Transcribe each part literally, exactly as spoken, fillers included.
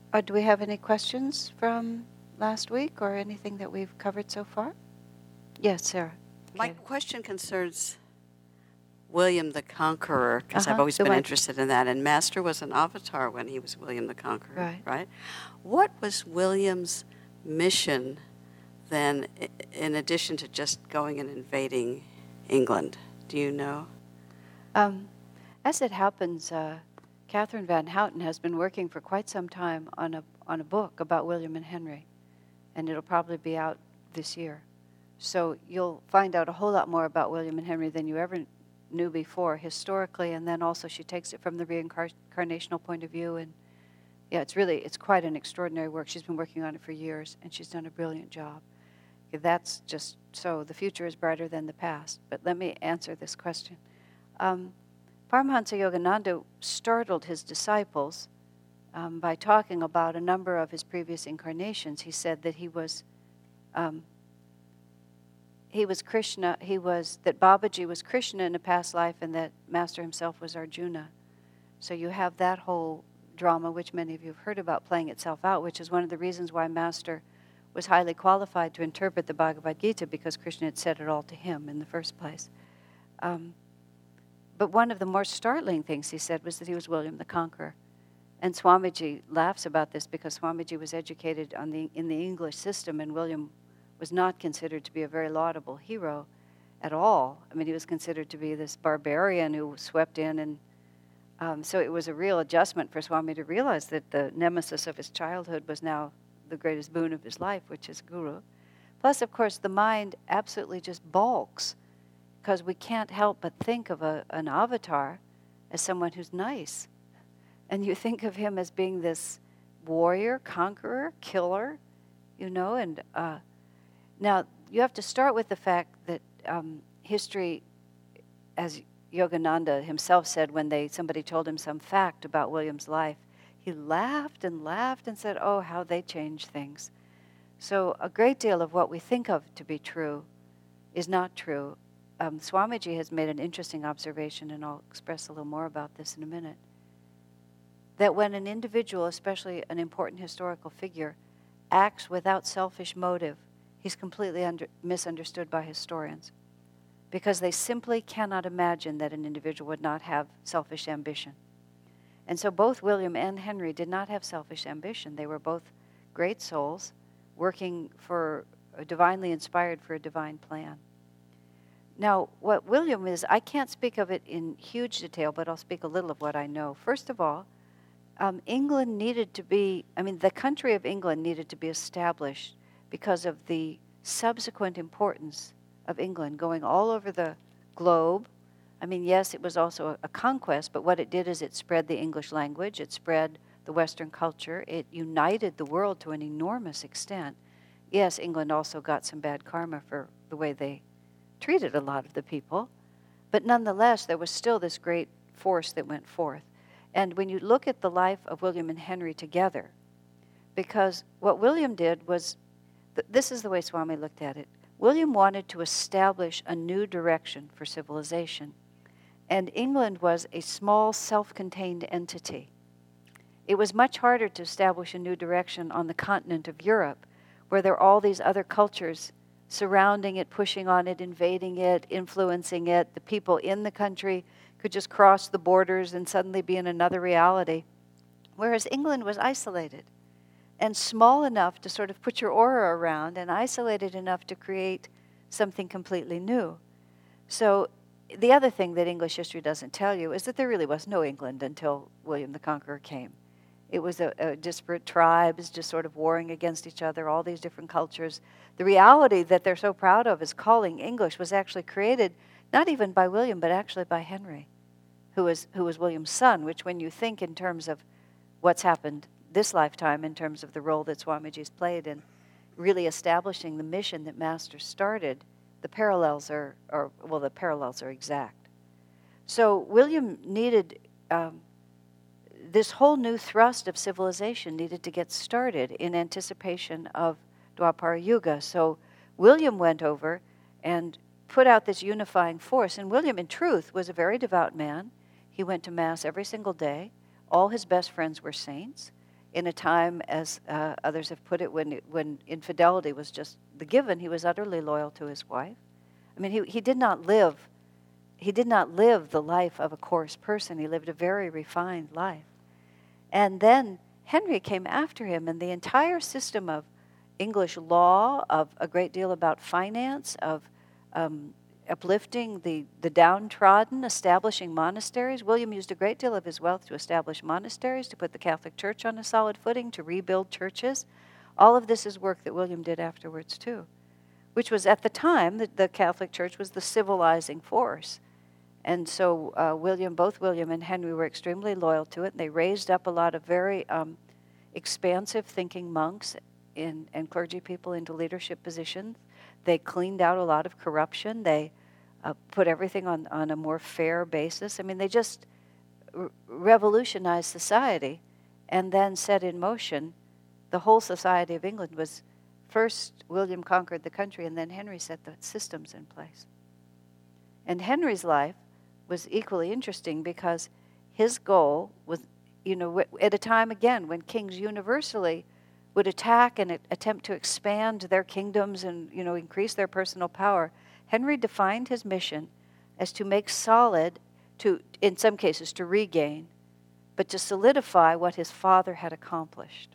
Uh, do we have any questions from last week or anything that we've covered so far? Yes, Sarah. My Okay. question concerns William the Conqueror, because I've Uh-huh. always The been one, interested in that. And Master was an avatar when he was William the Conqueror, right. right? What was William's mission then, i- in addition to just going and invading England? Do you know? Um, as it happens, uh, Catherine Van Houten has been working for quite some time on a on a book about William and Henry, and it'll probably be out this year. So you'll find out a whole lot more about William and Henry than you ever knew before historically, and then also she takes it from the reincarnational point of view. And yeah, it's really it's quite an extraordinary work. She's been working on it for years, and she's done a brilliant job. Okay, that's just so the future is brighter than the past. But let me answer this question. Um, Paramahansa Yogananda startled his disciples um, by talking about a number of his previous incarnations. He said that he was um, he was Krishna. He was that Babaji was Krishna in a past life, and that Master himself was Arjuna. So you have that whole drama, which many of you have heard about, playing itself out, which is one of the reasons why Master was highly qualified to interpret the Bhagavad Gita, because Krishna had said it all to him in the first place. Um, but one of the more startling things he said was that he was William the Conqueror. And Swamiji laughs about this because Swamiji was educated on the, in the English system, and William was not considered to be a very laudable hero at all. I mean, he was considered to be this barbarian who swept in, and um, so it was a real adjustment for Swami to realize that the nemesis of his childhood was now the greatest boon of his life, which is Guru. Plus, of course, the mind absolutely just balks, because we can't help but think of a, an avatar as someone who's nice. And you think of him as being this warrior, conqueror, killer, you know, and uh, now you have to start with the fact that um, history, as Yogananda himself said when they somebody told him some fact about William's life, he laughed and laughed and said, oh, how they change things. So a great deal of what we think of to be true is not true. Um, Swamiji has made an interesting observation, and I'll express a little more about this in a minute, that when an individual, especially an important historical figure, acts without selfish motive, he's completely under, misunderstood by historians, because they simply cannot imagine that an individual would not have selfish ambition. And so both William and Henry did not have selfish ambition. They were both great souls working for, uh, divinely inspired for a divine plan. Now, what William is, I can't speak of it in huge detail, but I'll speak a little of what I know. First of all, um, England needed to be, I mean, the country of England needed to be established because of the subsequent importance of England going all over the globe. I mean, yes, it was also a, a conquest, but what it did is it spread the English language, it spread the Western culture, it united the world to an enormous extent. Yes, England also got some bad karma for the way they treated a lot of the people, but nonetheless, there was still this great force that went forth. And when you look at the life of William and Henry together, because what William did was, th- this is the way Swami looked at it. William wanted to establish a new direction for civilization, and England was a small, self-contained entity. It was much harder to establish a new direction on the continent of Europe, where there are all these other cultures surrounding it, pushing on it, invading it, influencing it. The people in the country could just cross the borders and suddenly be in another reality. Whereas England was isolated and small enough to sort of put your aura around, and isolated enough to create something completely new. So the other thing that English history doesn't tell you is that there really was no England until William the Conqueror came. It was a, a disparate tribes just sort of warring against each other, all these different cultures. The reality that they're so proud of is calling English was actually created not even by William, but actually by Henry, who was, who was William's son, which when you think in terms of what's happened this lifetime, in terms of the role that Swamiji's played in really establishing the mission that Master started, the parallels are, are well, the parallels are exact. So William needed, um, this whole new thrust of civilization needed to get started in anticipation of Dwapara Yuga. So William went over and put out this unifying force. And William, in truth, was a very devout man. He went to Mass every single day. All his best friends were saints. in a time, as uh, others have put it, when, when infidelity was just the given. He was utterly loyal to his wife. I mean, he, he did not live, he did not live the life of a coarse person. He lived a very refined life. And then Henry came after him, and the entire system of English law, of a great deal about finance, of um, uplifting the, the downtrodden, establishing monasteries. William used a great deal of his wealth to establish monasteries, to put the Catholic Church on a solid footing, to rebuild churches. All of this is work that William did afterwards too, which was at the time, the, the Catholic Church was the civilizing force. And so uh, William, both William and Henry were extremely loyal to it. And they raised up a lot of very um, expansive thinking monks in, and clergy people into leadership positions. They cleaned out a lot of corruption. They uh, put everything on, on a more fair basis. I mean, they just r- revolutionized society and then set in motion the whole society of England. Was first William conquered the country, and then Henry set the systems in place. And Henry's life was equally interesting because his goal was, you know, at a time, again, when kings universally would attack and attempt to expand their kingdoms and, you know, increase their personal power, Henry defined his mission as to make solid, to, in some cases, to regain, but to solidify what his father had accomplished.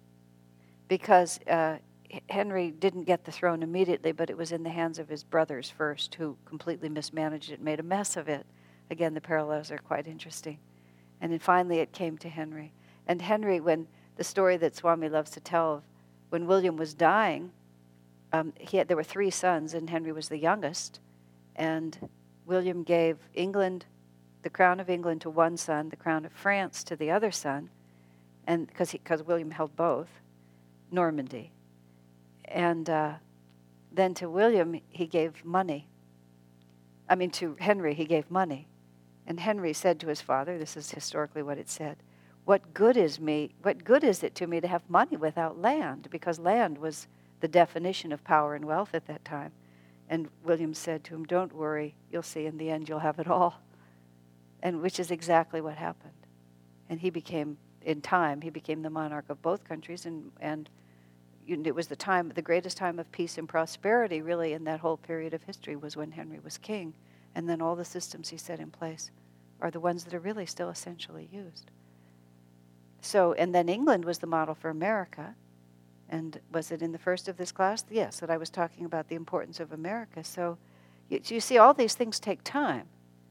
Because uh, Henry didn't get the throne immediately, but it was in the hands of his brothers first, who completely mismanaged it and made a mess of it. Again, the parallels are quite interesting. And then finally it came to Henry. And Henry, when the story that Swami loves to tell of when William was dying, um, he had, there were three sons, and Henry was the youngest. And William gave England, the crown of England to one son, the crown of France to the other son, and because because William held both, Normandy. And uh, then to William, he gave money. I mean, to Henry, he gave money. And Henry said to his father, this is historically what it said, what good is me, what good is it to me to have money without land? Because land was the definition of power and wealth at that time. And William said to him, don't worry, you'll see in the end you'll have it all. And which is exactly what happened. And he became, in time, he became the monarch of both countries, and, and it was the time, the greatest time of peace and prosperity, really, in that whole period of history, was when Henry was king. And then all the systems he set in place are the ones that are really still essentially used. So, and then England was the model for America. And was it in the first of this class? Yes, that I was talking about the importance of America. So you, you see, all these things take time.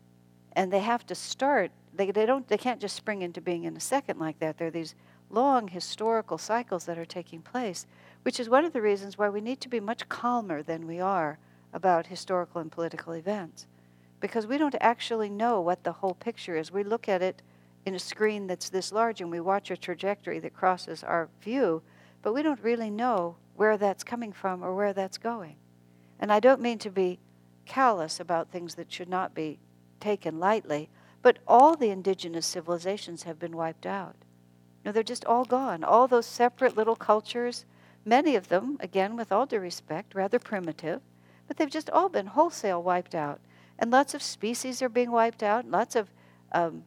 And they have to start, they, they, don't, they can't just spring into being in a second like that. There are these long historical cycles that are taking place, which is one of the reasons why we need to be much calmer than we are about historical and political events. Because we don't actually know what the whole picture is. We look at it in a screen that's this large and we watch a trajectory that crosses our view, but we don't really know where that's coming from or where that's going. And I don't mean to be callous about things that should not be taken lightly, but all the indigenous civilizations have been wiped out. You know, they're just all gone. All those separate little cultures, many of them, again, with all due respect, rather primitive, but they've just all been wholesale wiped out. And lots of species are being wiped out. Lots of um,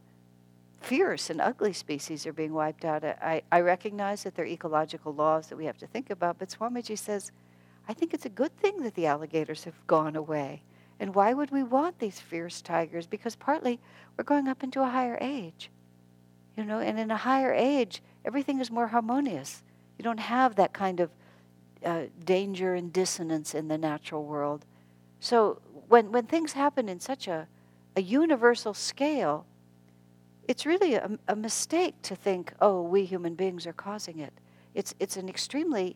fierce and ugly species are being wiped out. I, I recognize that there are ecological laws that we have to think about, but Swamiji says, I think it's a good thing that the alligators have gone away. And why would we want these fierce tigers? Because partly we're going up into a higher age. You know, and in a higher age, everything is more harmonious. You don't have that kind of uh, danger and dissonance in the natural world. So when when things happen in such a, a universal scale, it's really a, a mistake to think, oh, we human beings are causing it. It's it's an extremely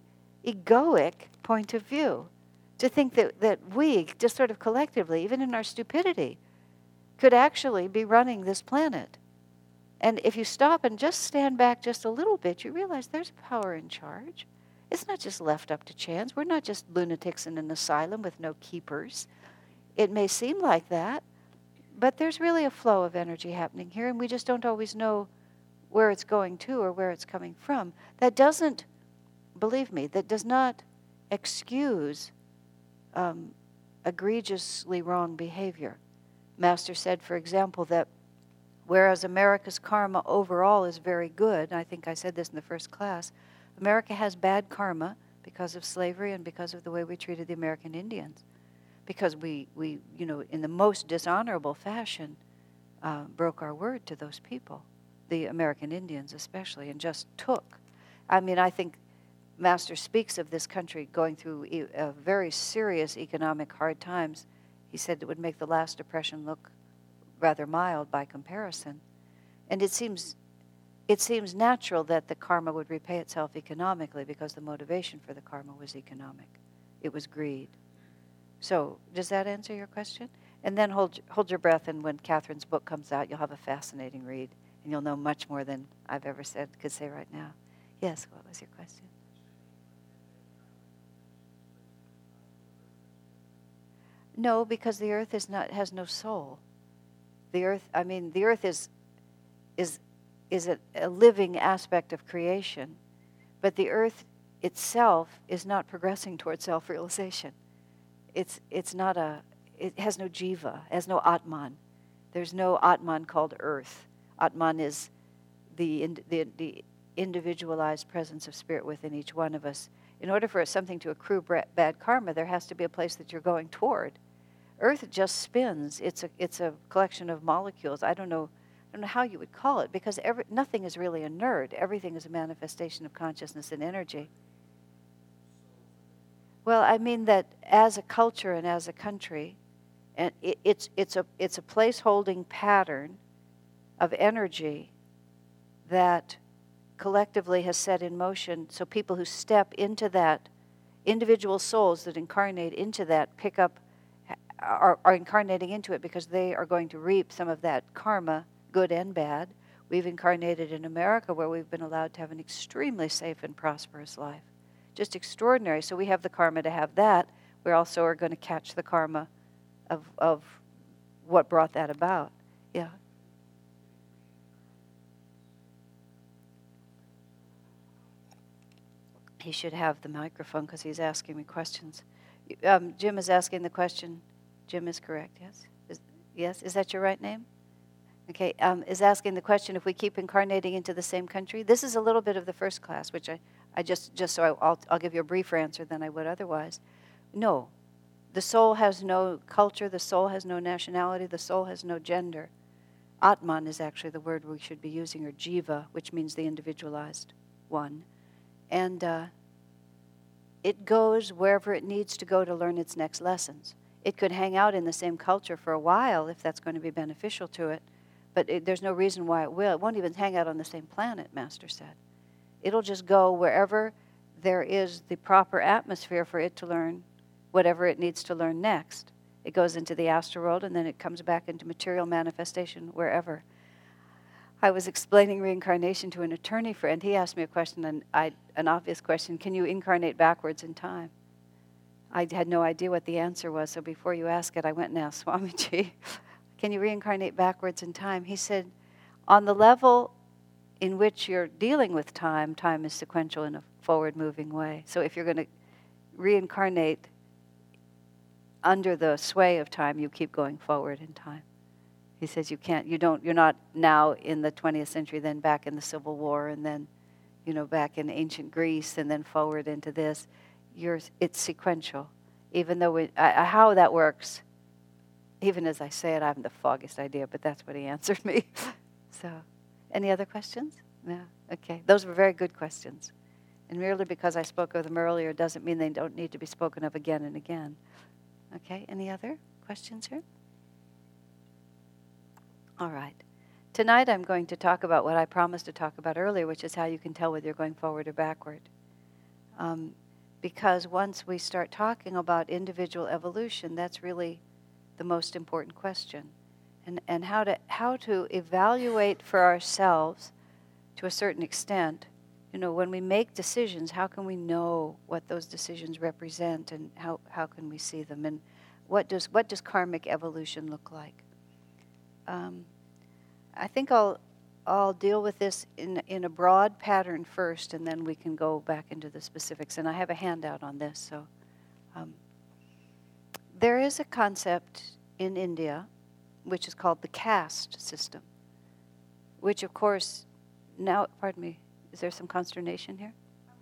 egoic point of view to think that, that we, just sort of collectively, even in our stupidity, could actually be running this planet. And if you stop and just stand back just a little bit, you realize there's power in charge. It's not just left up to chance. We're not just lunatics in an asylum with no keepers. It may seem like that, but there's really a flow of energy happening here, and we just don't always know where it's going to or where it's coming from. That doesn't, believe me, that does not excuse um, egregiously wrong behavior. Master said, for example, that Whereas America's karma overall is very good, and I think I said this in the first class, America has bad karma because of slavery and because of the way we treated the American Indians. Because we, we you know, in the most dishonorable fashion, uh, broke our word to those people, the American Indians especially, and just took. I mean, I think Master speaks of this country going through e- uh, very serious economic hard times. He said it would make the last depression look rather mild by comparison. And it seems, it seems natural that the karma would repay itself economically because the motivation for the karma was economic. It was greed. So does that answer your question? And then hold, hold your breath, and when Catherine's book comes out, you'll have a fascinating read, and you'll know much more than I've ever said, could say right now. Yes, what was your question? No, because the earth is not, has no soul. The earth, I mean, the earth is, is, is a, a living aspect of creation, but the earth itself is not progressing towards self-realization. It's, it's not a, it has no jiva, has no atman. There's no atman called earth. Atman is the, in, the, the individualized presence of spirit within each one of us. In order for something to accrue bad karma, there has to be a place that you're going toward. Earth just spins. It's a, it's a collection of molecules. I don't know, I don't know how you would call it, because every, nothing is really inert. Everything is a manifestation of consciousness and energy. Well, I mean that as a culture and as a country, and it, it's, it's, a, it's a place-holding pattern of energy that collectively has set in motion, so people who step into that, individual souls that incarnate into that, pick up, are, are incarnating into it because they are going to reap some of that karma, good and bad. We've incarnated in America where we've been allowed to have an extremely safe and prosperous life. Just extraordinary. So we have the karma to have that. We also are going to catch the karma of, of what brought that about. Yeah. He should have the microphone because he's asking me questions. Um, Jim is asking the question. Jim is correct, yes? Is, yes? Is that your right name? Okay. Um, is asking the question if we keep incarnating into the same country. This is a little bit of the first class, which I, I just, just so I, I'll, I'll give you a briefer answer than I would otherwise. No. The soul has no culture. The soul has no nationality. The soul has no gender. Atman is actually the word we should be using, or jiva, which means the individualized one. And uh, it goes wherever it needs to go to learn its next lessons. It could hang out in the same culture for a while if that's going to be beneficial to it, but it, there's no reason why it will. It won't even hang out on the same planet, Master said. It'll just go wherever there is the proper atmosphere for it to learn whatever it needs to learn next. It goes into the astral world, and then it comes back into material manifestation wherever. I was explaining reincarnation to an attorney friend. He asked me a question, and I, an obvious question: can you incarnate backwards in time? I had no idea what the answer was, so before you ask it, I went and asked Swamiji, can you reincarnate backwards in time? He said, on the level in which you're dealing with time, time is sequential in a forward-moving way. So if you're going to reincarnate under the sway of time, you keep going forward in time. He says you can't, you don't, you're not now in the twentieth century, then back in the Civil War, and then, you know, back in ancient Greece, and then forward into this. You're, it's sequential. Even though we, uh, how that works, even as I say it, I haven't the foggiest idea, but that's what he answered me. So, any other questions? No? Okay. Those were very good questions. And merely because I spoke of them earlier doesn't mean they don't need to be spoken of again and again. Okay, any other questions here? All right. Tonight I'm going to talk about what I promised to talk about earlier, which is how you can tell whether you're going forward or backward. Um, because once we start talking about individual evolution, that's really the most important question. And, and how to, how to evaluate for ourselves to a certain extent, you know, when we make decisions, how can we know what those decisions represent, and how, how can we see them, and what does, what does karmic evolution look like? Um, I think I'll, I'll deal with this in, in a broad pattern first, and then we can go back into the specifics. And I have a handout on this. So um, there is a concept in India which is called the caste system. which of course, now, pardon me, is there some consternation here?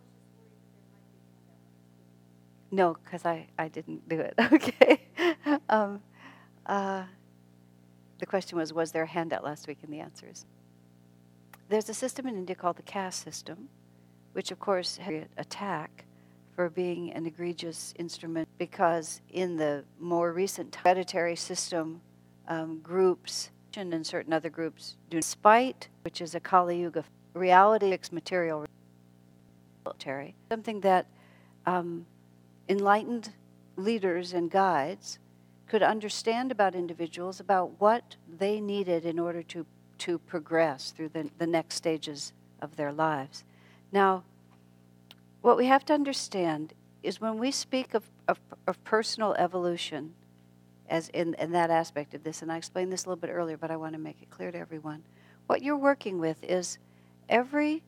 No, because I, I didn't do it. Okay. um, uh, the question was, was there a handout last week? And the answer is, there's a system in India called the caste system, which of course had an attack for being an egregious instrument, because in the more recent hereditary system, um, groups and certain other groups do, despite, which is a Kali Yuga, reality fixed material, military, something that um, enlightened leaders and guides could understand about individuals, about what they needed in order to, to progress through the, the next stages of their lives. Now, what we have to understand is when we speak of, of, of personal evolution, as in, in that aspect of this, and I explained this a little bit earlier, but I want to make it clear to everyone, what you're working with is every,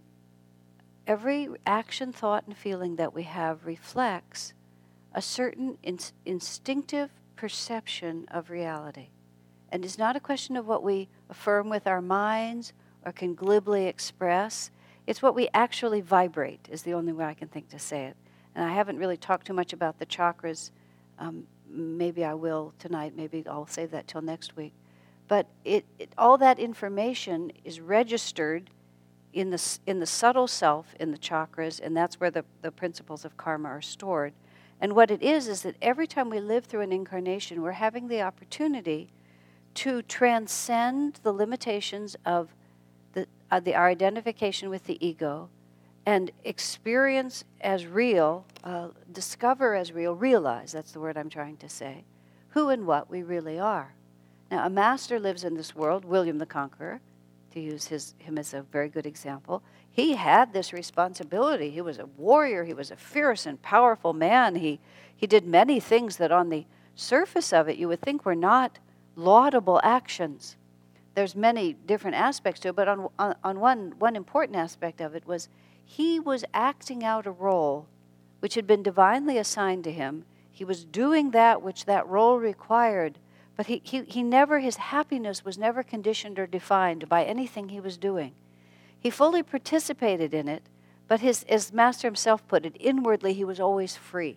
every action, thought, and feeling that we have reflects a certain in, instinctive perception of reality. And it's not a question of what we affirm with our minds or can glibly express. It's what we actually vibrate, is the only way I can think to say it. And I haven't really talked too much about the chakras. Um, maybe I will tonight. Maybe I'll save that till next week. But it, it, all that information is registered in the, in the subtle self, in the chakras, and that's where the, the principles of karma are stored. And what it is, is that every time we live through an incarnation, we're having the opportunity to transcend the limitations of the, uh, the our identification with the ego, and experience as real, uh, discover as real, realize, that's the word I'm trying to say, who and what we really are. Now, a master lives in this world, William the Conqueror, to use his, him as a very good example. He had this responsibility. He was a warrior. He was a fierce and powerful man. He, he did many things that on the surface of it you would think were not laudable actions. There's many different aspects to it, but on, on, on one, one important aspect of it was he was acting out a role which had been divinely assigned to him. He was doing that which that role required, but he, he, he never, his happiness was never conditioned or defined by anything he was doing. He fully participated in it, but his, as Master himself put it, inwardly he was always free.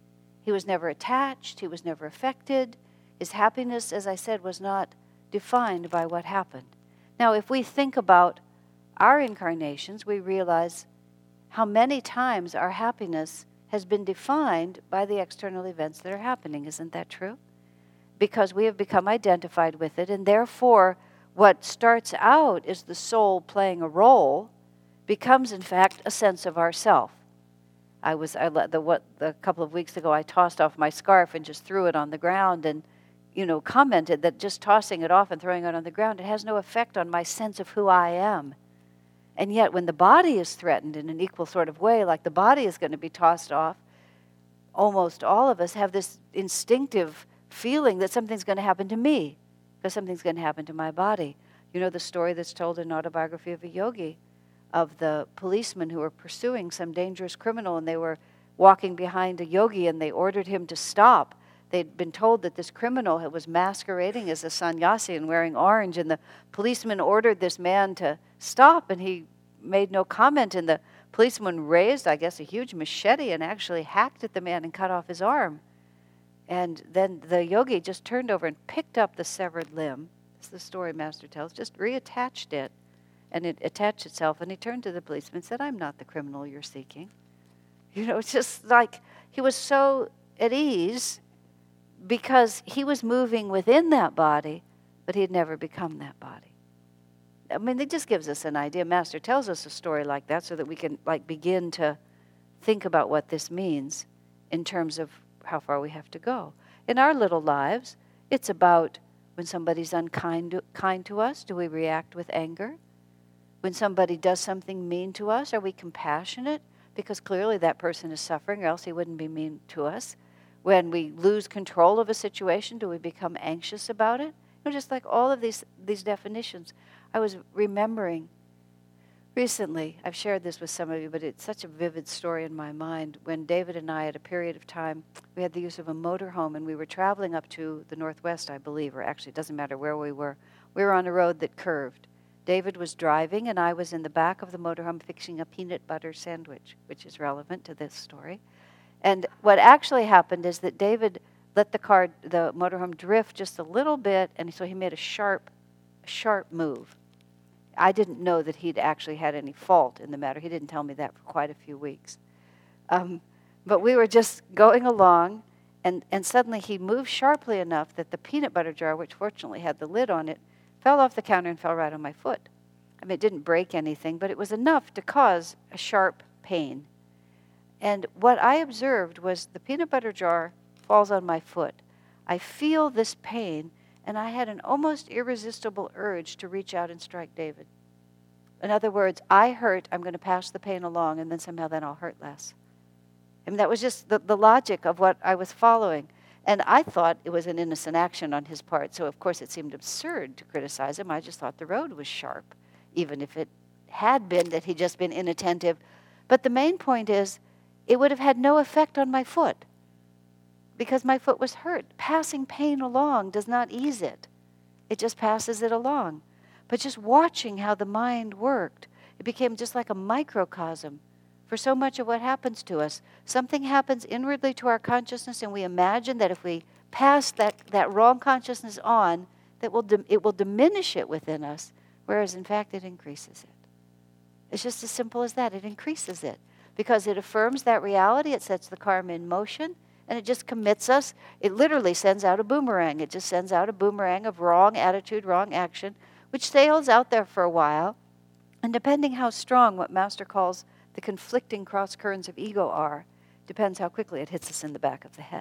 He was never attached, he was never affected. His happiness, as I said, was not defined by what happened. Now, if we think about our incarnations, we realize how many times our happiness has been defined by the external events that are happening. Isn't that true? Because we have become identified with it, and therefore what starts out as the soul playing a role becomes, in fact, a sense of ourself. I was, I let the what the couple of weeks ago, I tossed off my scarf and just threw it on the ground, and you know, commented that just tossing it off and throwing it on the ground, it has no effect on my sense of who I am. And yet, when the body is threatened in an equal sort of way, like the body is going to be tossed off, almost all of us have this instinctive feeling that something's going to happen to me, because something's going to happen to my body. You know the story that's told in Autobiography of a Yogi of the policemen who were pursuing some dangerous criminal, and they were walking behind a yogi, and they ordered him to stop. They'd been told that this criminal was masquerading as a sannyasi and wearing orange, and the policeman ordered this man to stop, and he made no comment, and the policeman raised, I guess, a huge machete and actually hacked at the man and cut off his arm. And then the yogi just turned over and picked up the severed limb. It's the story Master tells, just reattached it, and it attached itself, and he turned to the policeman and said, "I'm not the criminal you're seeking." You know, it's just like he was so at ease because he was moving within that body, but he had never become that body. I mean, it just gives us an idea. Master tells us a story like that so that we can like begin to think about what this means in terms of how far we have to go. In our little lives, it's about when somebody's unkind to, kind to us, do we react with anger? When somebody does something mean to us, are we compassionate? Because clearly that person is suffering, or else he wouldn't be mean to us. When we lose control of a situation, do we become anxious about it? You know, just like all of these these definitions. I was remembering recently, I've shared this with some of you, but it's such a vivid story in my mind. When David and I, at a period of time, we had the use of a motorhome, and we were traveling up to the Northwest, I believe, or actually it doesn't matter where we were. We were on a road that curved. David was driving, and I was in the back of the motorhome fixing a peanut butter sandwich, which is relevant to this story. And what actually happened is that David let the car, the motorhome, drift just a little bit, and so he made a sharp, sharp move. I didn't know that he'd actually had any fault in the matter. He didn't tell me that for quite a few weeks. Um, but we were just going along, and, and suddenly he moved sharply enough that the peanut butter jar, which fortunately had the lid on it, fell off the counter and fell right on my foot. I mean, it didn't break anything, but it was enough to cause a sharp pain. And what I observed was the peanut butter jar falls on my foot. I feel this pain, and I had an almost irresistible urge to reach out and strike David. In other words, I hurt, I'm going to pass the pain along, and then somehow then I'll hurt less. I mean, that was just the, the logic of what I was following. And I thought it was an innocent action on his part, so of course it seemed absurd to criticize him. I just thought the road was sharp, even if it had been that he'd just been inattentive. But the main point is, it would have had no effect on my foot, because my foot was hurt. Passing pain along does not ease it. It just passes it along. But just watching how the mind worked, it became just like a microcosm for so much of what happens to us. Something happens inwardly to our consciousness, and we imagine that if we pass that, that wrong consciousness on, that will dim- it will diminish it within us, whereas in fact it increases it. It's just as simple as that. It increases it because it affirms that reality. It sets the karma in motion, and it just commits us. It literally sends out a boomerang. It just sends out a boomerang of wrong attitude, wrong action, which sails out there for a while. And depending how strong what Master calls the conflicting cross currents of ego are, depends how quickly it hits us in the back of the head.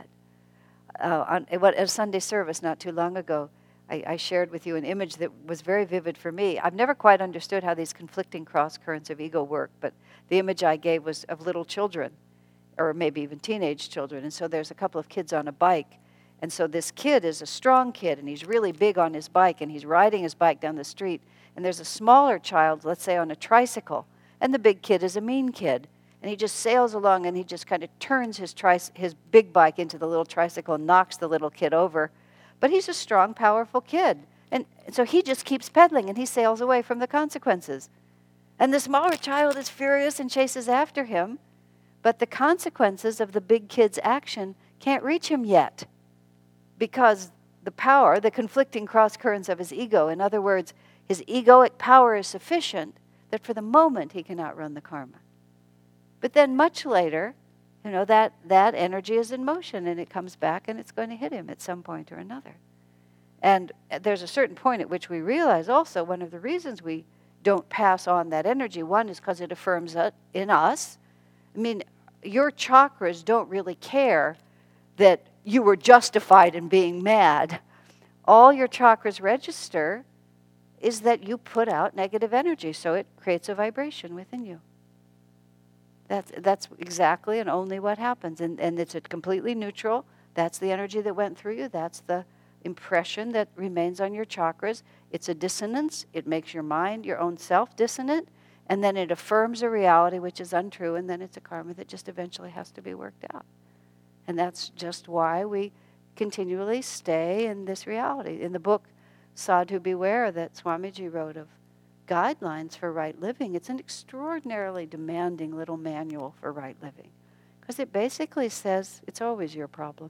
Uh, on at a Sunday service not too long ago, I, I shared with you an image that was very vivid for me. I've never quite understood how these conflicting cross currents of ego work, but the image I gave was of little children, or maybe even teenage children. And so there's a couple of kids on a bike. And so this kid is a strong kid, and he's really big on his bike, and he's riding his bike down the street. And there's a smaller child, let's say on a tricycle, and the big kid is a mean kid. And he just sails along, and he just kind of turns his tri- his big bike into the little tricycle and knocks the little kid over. But he's a strong, powerful kid. And so he just keeps pedaling, and he sails away from the consequences. And the smaller child is furious and chases after him. But the consequences of the big kid's action can't reach him yet, because the power, the conflicting cross currents of his ego, in other words, his egoic power is sufficient that for the moment he can outrun the karma. But then much later, you know, that, that energy is in motion, and it comes back, and it's going to hit him at some point or another. And there's a certain point at which we realize also one of the reasons we don't pass on that energy, one is because it affirms it in us. I mean, your chakras don't really care that you were justified in being mad. All your chakras register is that you put out negative energy, so it creates a vibration within you. That's, that's exactly and only what happens. And, and it's a completely neutral. That's the energy that went through you. That's the impression that remains on your chakras. It's a dissonance. It makes your mind, your own self, dissonant. And then it affirms a reality which is untrue. And then it's a karma that just eventually has to be worked out. And that's just why we continually stay in this reality. In the book, Sadhu Beware, that Swamiji wrote of guidelines for right living, it's an extraordinarily demanding little manual for right living, because it basically says it's always your problem.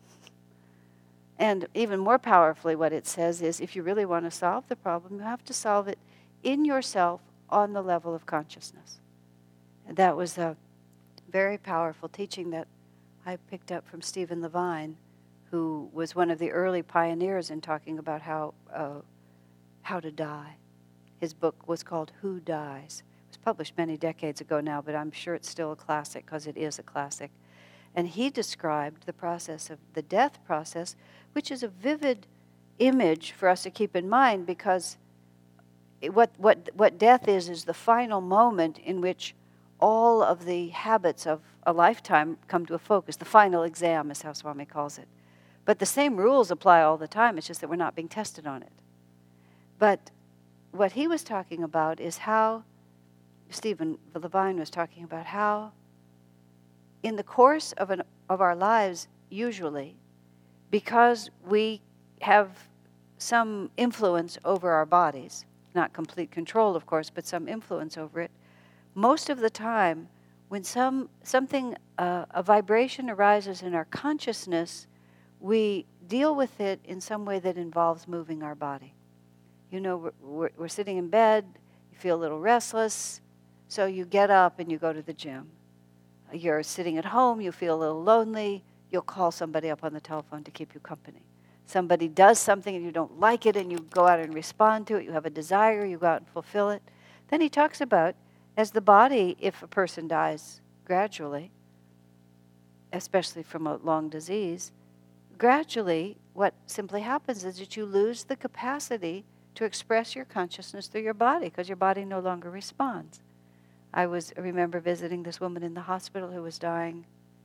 And even more powerfully, what it says is if you really want to solve the problem, you have to solve it in yourself on the level of consciousness. And that was a very powerful teaching that I picked up from Stephen Levine, who was one of the early pioneers in talking about how uh, how to die. His book was called Who Dies? It was published many decades ago now, but I'm sure it's still a classic because it is a classic. And he described the process of the death process, which is a vivid image for us to keep in mind, because it, what, what, what death is is the final moment in which all of the habits of a lifetime come to a focus. The final exam is how Swami calls it. But the same rules apply all the time. It's just that we're not being tested on it. But what he was talking about is how, Stephen Levine was talking about how in the course of, an, of our lives, usually, because we have some influence over our bodies, not complete control, of course, but some influence over it. Most of the time, when some something, uh, a vibration arises in our consciousness, we deal with it in some way that involves moving our body. You know, we're, we're, we're sitting in bed, you feel a little restless, so you get up and you go to the gym. You're sitting at home, you feel a little lonely, you'll call somebody up on the telephone to keep you company. Somebody does something and you don't like it and you go out and respond to it, you have a desire, you go out and fulfill it. Then he talks about, as the body, if a person dies gradually, especially from a long disease, gradually what simply happens is that you lose the capacity to express your consciousness through your body because your body no longer responds. I was I remember visiting this woman in the hospital who was dying,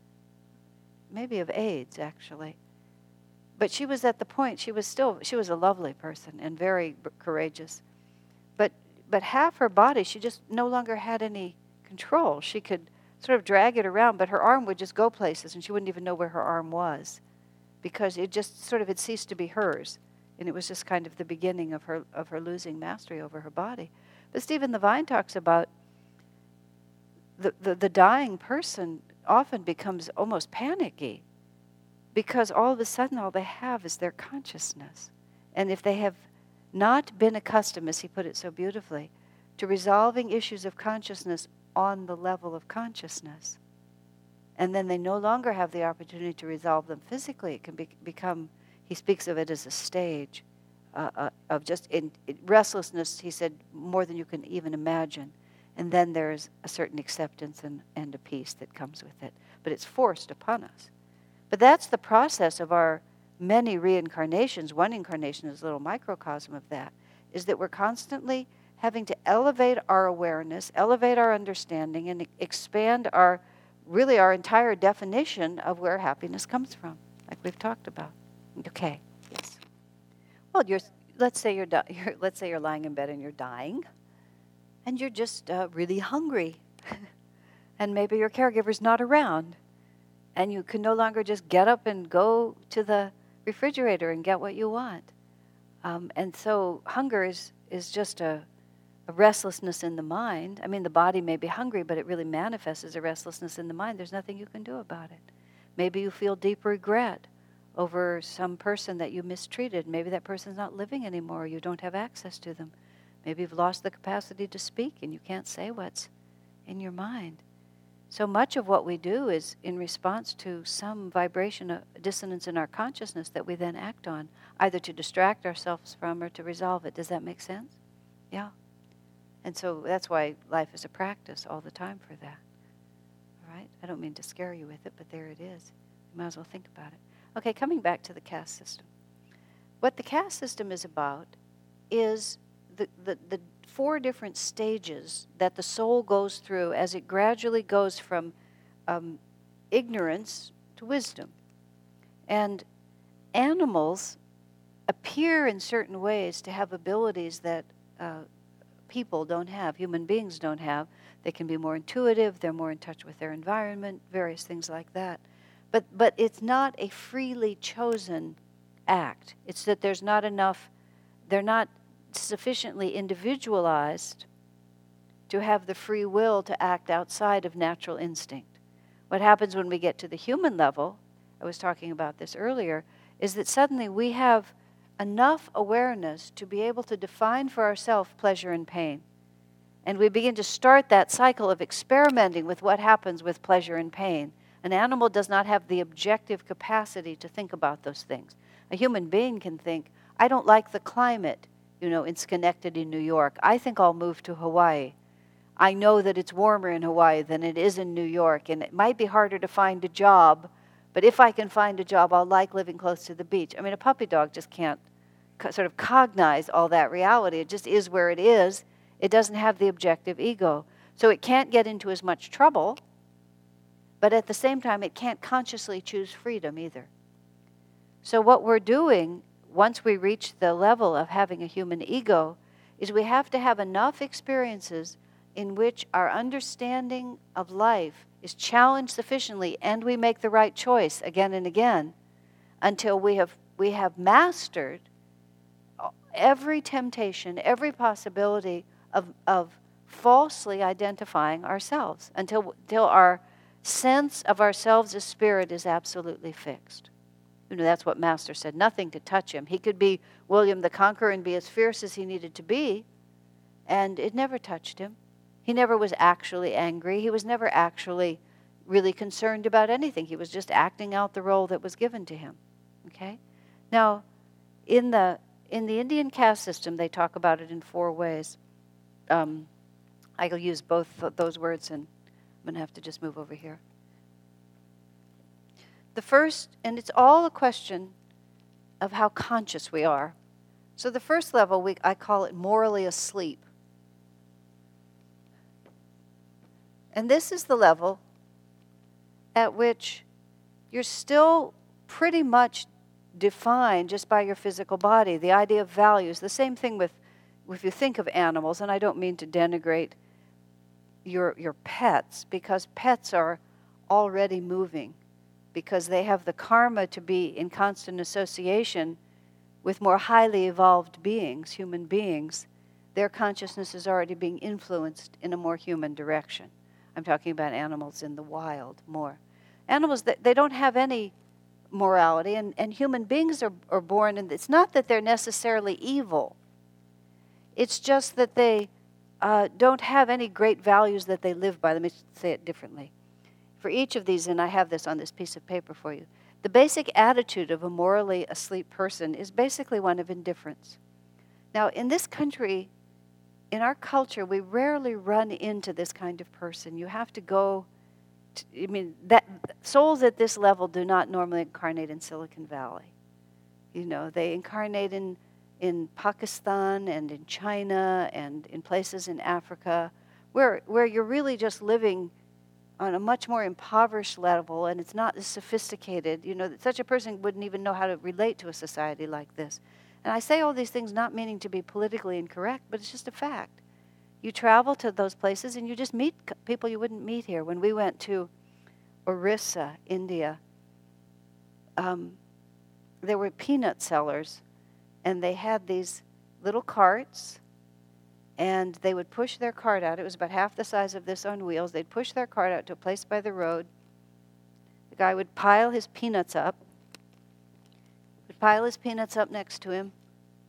maybe of AIDS actually. But she was at the point, she was still, she was a lovely person and very b- courageous. But but half her body, she just no longer had any control. She could sort of drag it around, but her arm would just go places and she wouldn't even know where her arm was because it just sort of had ceased to be hers. And it was just kind of the beginning of her of her losing mastery over her body. But Stephen Levine talks about the, the, the dying person often becomes almost panicky because all of a sudden all they have is their consciousness. And if they have not been accustomed, as he put it so beautifully, to resolving issues of consciousness on the level of consciousness, and then they no longer have the opportunity to resolve them physically, it can be, become, he speaks of it as a stage uh, uh, of just in, in restlessness, he said, more than you can even imagine. And then there's a certain acceptance and, and a peace that comes with it. But it's forced upon us. But that's the process of our many reincarnations. One incarnation is a little microcosm of that, is that we're constantly having to elevate our awareness, elevate our understanding, and expand our, really our entire definition of where happiness comes from, like we've talked about. Okay, yes. Well, you're, let's say you're, di- you're let's say you're lying in bed and you're dying, and you're just uh, really hungry, and maybe your caregiver's not around, and you can no longer just get up and go to the refrigerator and get what you want. Um, and so hunger is, is just a, a restlessness in the mind. I mean, the body may be hungry, but it really manifests as a restlessness in the mind. There's nothing you can do about it. Maybe you feel deep regret over some person that you mistreated. Maybe that person's not living anymore, or you don't have access to them. Maybe you've lost the capacity to speak and you can't say what's in your mind. So much of what we do is in response to some vibration, a dissonance in our consciousness that we then act on, either to distract ourselves from or to resolve it. Does that make sense? Yeah. And so that's why life is a practice all the time for that. All right? I don't mean to scare you with it, but there it is. You might as well think about it. Okay, coming back to the caste system. What the caste system is about is the, the, the four different stages that the soul goes through as it gradually goes from um, ignorance to wisdom. And animals appear in certain ways to have abilities that uh, people don't have, human beings don't have. They can be more intuitive, they're more in touch with their environment, various things like that. But, but it's not a freely chosen act. It's that there's not enough, they're not sufficiently individualized to have the free will to act outside of natural instinct. What happens when we get to the human level, I was talking about this earlier, is that suddenly we have enough awareness to be able to define for ourselves pleasure and pain. And we begin to start that cycle of experimenting with what happens with pleasure and pain. An animal does not have the objective capacity to think about those things. A human being can think, I don't like the climate, you know, in Schenectady, New York. I think I'll move to Hawaii. I know that it's warmer in Hawaii than it is in New York, and it might be harder to find a job, but if I can find a job, I'll like living close to the beach. I mean, a puppy dog just can't co- sort of cognize all that reality. It just is where it is. It doesn't have the objective ego. So it can't get into as much trouble, but at the same time, it can't consciously choose freedom either. So what we're doing once we reach the level of having a human ego, is we have to have enough experiences in which our understanding of life is challenged sufficiently and we make the right choice again and again until we have we have mastered every temptation, every possibility of, of falsely identifying ourselves until, until our sense of ourselves as spirit is absolutely fixed. You know, that's what Master said. Nothing could touch him. He could be William the Conqueror and be as fierce as he needed to be, and it never touched him. He never was actually angry. He was never actually really concerned about anything. He was just acting out the role that was given to him. Okay? Now, in the in the Indian caste system, they talk about it in four ways. Um, I'll use both th- those words, and I'm going to have to just move over here. The first, and it's all a question of how conscious we are. So the first level, we, I call it morally asleep. And this is the level at which you're still pretty much defined just by your physical body. The idea of values, the same thing with, if you think of animals, and I don't mean to denigrate your your pets, because pets are already moving, because they have the karma to be in constant association with more highly evolved beings, human beings. Their consciousness is already being influenced in a more human direction. I'm talking about animals in the wild more. Animals, they, they don't have any morality, and, and human beings are, are born, and it's not that they're necessarily evil. It's just that they uh, don't have any great values that they live by. Let me say it differently. For each of these, and I have this on this piece of paper for you, the basic attitude of a morally asleep person is basically one of indifference. Now, in this country, in our culture, we rarely run into this kind of person. You have to go, to, I mean, that souls at this level do not normally incarnate in Silicon Valley. You know, they incarnate in, in Pakistan and in China and in places in Africa where, where you're really just living on a much more impoverished level, and it's not as sophisticated. You know, such a person wouldn't even know how to relate to a society like this. And I say all these things not meaning to be politically incorrect, but it's just a fact. You travel to those places and you just meet people you wouldn't meet here. When we went to Orissa, India, um, there were peanut sellers, and they had these little carts, and they would push their cart out. It was about half the size of this on wheels. They'd push their cart out to a place by the road. The guy would pile his peanuts up, would pile his peanuts up next to him,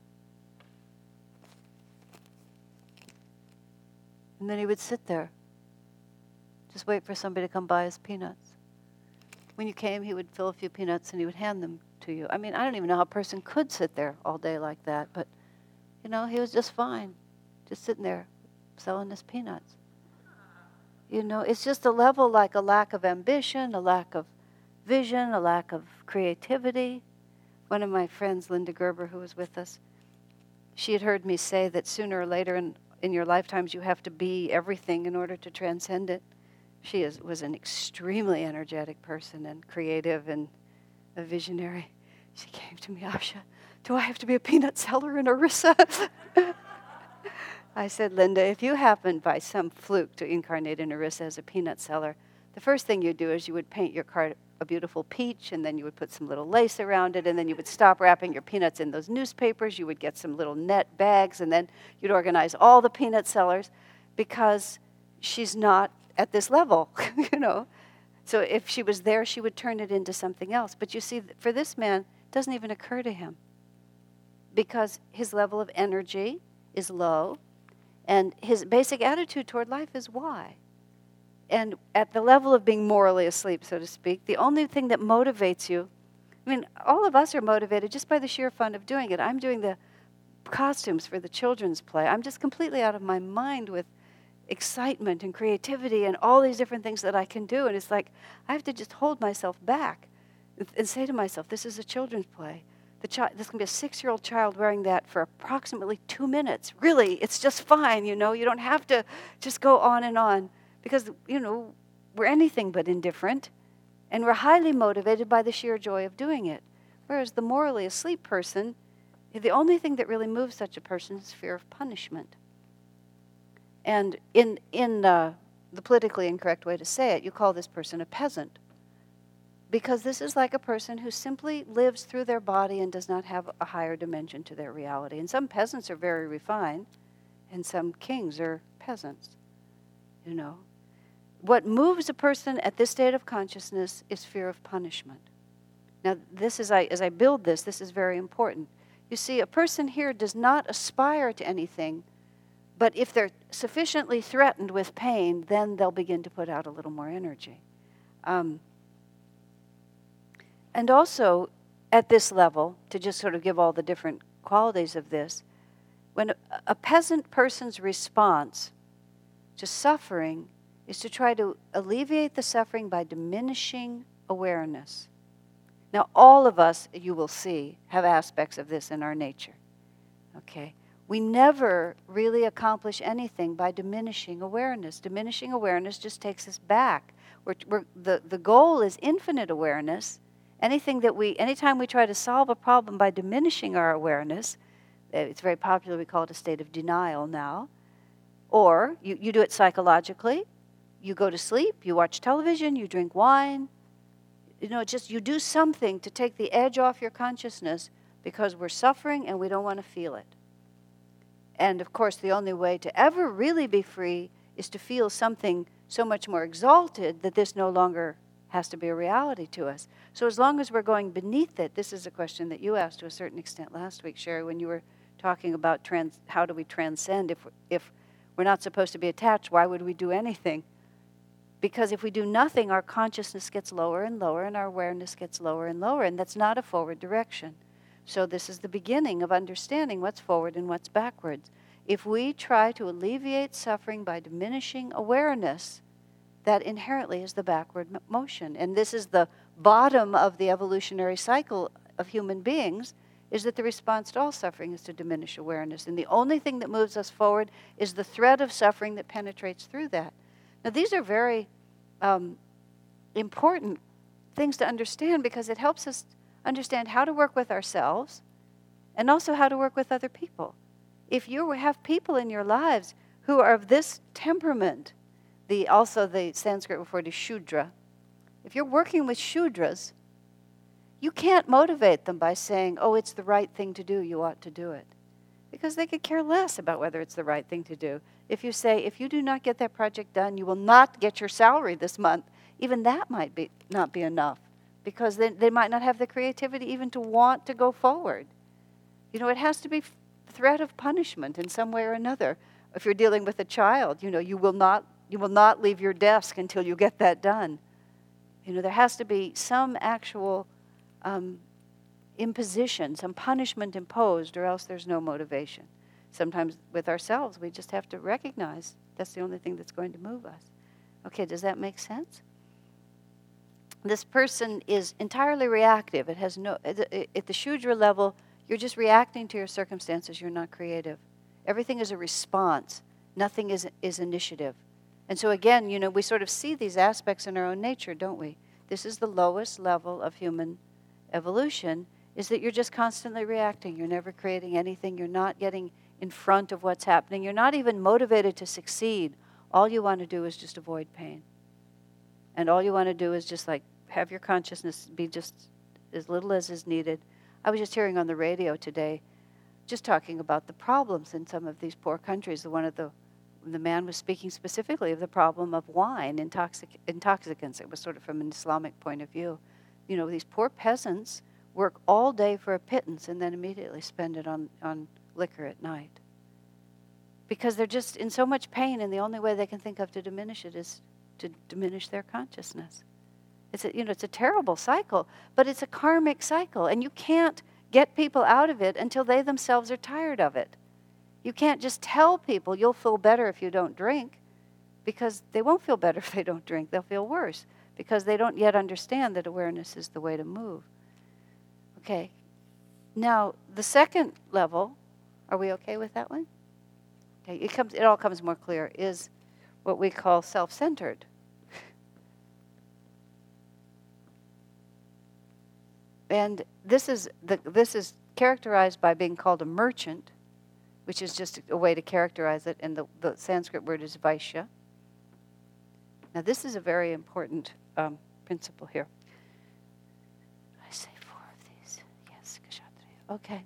and then he would sit there, just wait for somebody to come buy his peanuts. When you came, he would fill a few peanuts and he would hand them to you. I mean, I don't even know how a person could sit there all day like that, but, you know, he was just fine, just sitting there selling his peanuts. You know, it's just a level like a lack of ambition, a lack of vision, a lack of creativity. One of my friends, Linda Gerber, who was with us, she had heard me say that sooner or later in, in your lifetimes you have to be everything in order to transcend it. She is, was an extremely energetic person and creative and a visionary. She came to me, Asha, do I have to be a peanut seller in Orissa? I said, Linda, if you happen by some fluke to incarnate in Orissa as a peanut seller, the first thing you do is you would paint your cart a beautiful peach, and then you would put some little lace around it, and then you would stop wrapping your peanuts in those newspapers. You would get some little net bags, and then you'd organize all the peanut sellers, because she's not at this level, you know. So if she was there, she would turn it into something else. But you see, for this man, it doesn't even occur to him, because his level of energy is low, and his basic attitude toward life is why. And at the level of being morally asleep, so to speak, the only thing that motivates you, I mean, all of us are motivated just by the sheer fun of doing it. I'm doing the costumes for the children's play. I'm just completely out of my mind with excitement and creativity and all these different things that I can do. And it's like, I have to just hold myself back and, and say to myself, this is a children's play. The child, this can be a six-year-old child wearing that for approximately two minutes. Really, it's just fine, you know. You don't have to just go on and on. Because, you know, we're anything but indifferent, and we're highly motivated by the sheer joy of doing it. Whereas the morally asleep person, the only thing that really moves such a person is fear of punishment. And in in uh, the politically incorrect way to say it, you call this person a peasant. because this is like a person who simply lives through their body and does not have a higher dimension to their reality. And some peasants are very refined, and some kings are peasants, you know. What moves a person at this state of consciousness is fear of punishment. Now, this is, I, as I build this, this is very important. You see, a person here does not aspire to anything, but if they're sufficiently threatened with pain, then they'll begin to put out a little more energy. Um, and also, at this level, to just sort of give all the different qualities of this, when a, a peasant person's response to suffering is to try to alleviate the suffering by diminishing awareness. Now, all of us, you will see, have aspects of this in our nature. Okay? We never really accomplish anything by diminishing awareness. Diminishing awareness just takes us back. We're, we're, the, the goal is infinite awareness. Anything that we, anytime we try to solve a problem by diminishing our awareness, it's very popular, we call it a state of denial now. Or you, you do it psychologically. You go to sleep, you watch television, you drink wine. You know, just you do something to take the edge off your consciousness because we're suffering and we don't want to feel it. And of course, the only way to ever really be free is to feel something so much more exalted that this no longer has to be a reality to us. So as long as we're going beneath it, this is a question that you asked to a certain extent last week, Sherry, when you were talking about trans, how do we transcend if if we're not supposed to be attached, why would we do anything? Because if we do nothing, our consciousness gets lower and lower, and our awareness gets lower and lower, and that's not a forward direction. So this is the beginning of understanding what's forward and what's backwards. If we try to alleviate suffering by diminishing awareness, that inherently is the backward m- motion. And this is the bottom of the evolutionary cycle of human beings, is that the response to all suffering is to diminish awareness. And the only thing that moves us forward is the thread of suffering that penetrates through that. Now, these are very um, important things to understand because it helps us understand how to work with ourselves and also how to work with other people. If you have people in your lives who are of this temperament, the also the Sanskrit word is Shudra, if you're working with Shudras, you can't motivate them by saying, oh, it's the right thing to do, you ought to do it. Because they could care less about whether it's the right thing to do. If you say, if you do not get that project done, you will not get your salary this month, even that might be not be enough. Because they, they might not have the creativity even to want to go forward. You know, it has to be f- threat of punishment in some way or another. If you're dealing with a child, you know, you will not you will not leave your desk until you get that done. You know, there has to be some actual um, imposition, some punishment imposed, or else there's no motivation. Sometimes with ourselves, we just have to recognize that's the only thing that's going to move us. Okay, does that make sense? This person is entirely reactive. It has no, at the, at the Shudra level, you're just reacting to your circumstances. You're not creative. Everything is a response. Nothing is is initiative. And so again, you know, we sort of see these aspects in our own nature, don't we? This is the lowest level of human evolution, is that you're just constantly reacting. You're never creating anything. You're not getting in front of what's happening. You're not even motivated to succeed. All you want to do is just avoid pain. And all you want to do is just like have your consciousness be just as little as is needed. I was just hearing on the radio today, just talking about the problems in some of these poor countries. One of the the man was speaking specifically of the problem of wine, intoxic- intoxicants. It was sort of from an Islamic point of view. You know, these poor peasants work all day for a pittance and then immediately spend it on, on liquor at night. Because they're just in so much pain, and the only way they can think of to diminish it is to diminish their consciousness. It's a, you know, it's a terrible cycle, but it's a karmic cycle, and you can't get people out of it until they themselves are tired of it. You can't just tell people you'll feel better if you don't drink, because they won't feel better if they don't drink. They'll feel worse because they don't yet understand that awareness is the way to move. Okay. Now, the second level, are we okay with that one? Okay, it comes. It all comes more clear, is what we call self-centered. And this is the, this is characterized by being called a merchant, which is just a way to characterize it, and the, the Sanskrit word is Vaishya. Now, this is a very important um, principle here. Okay.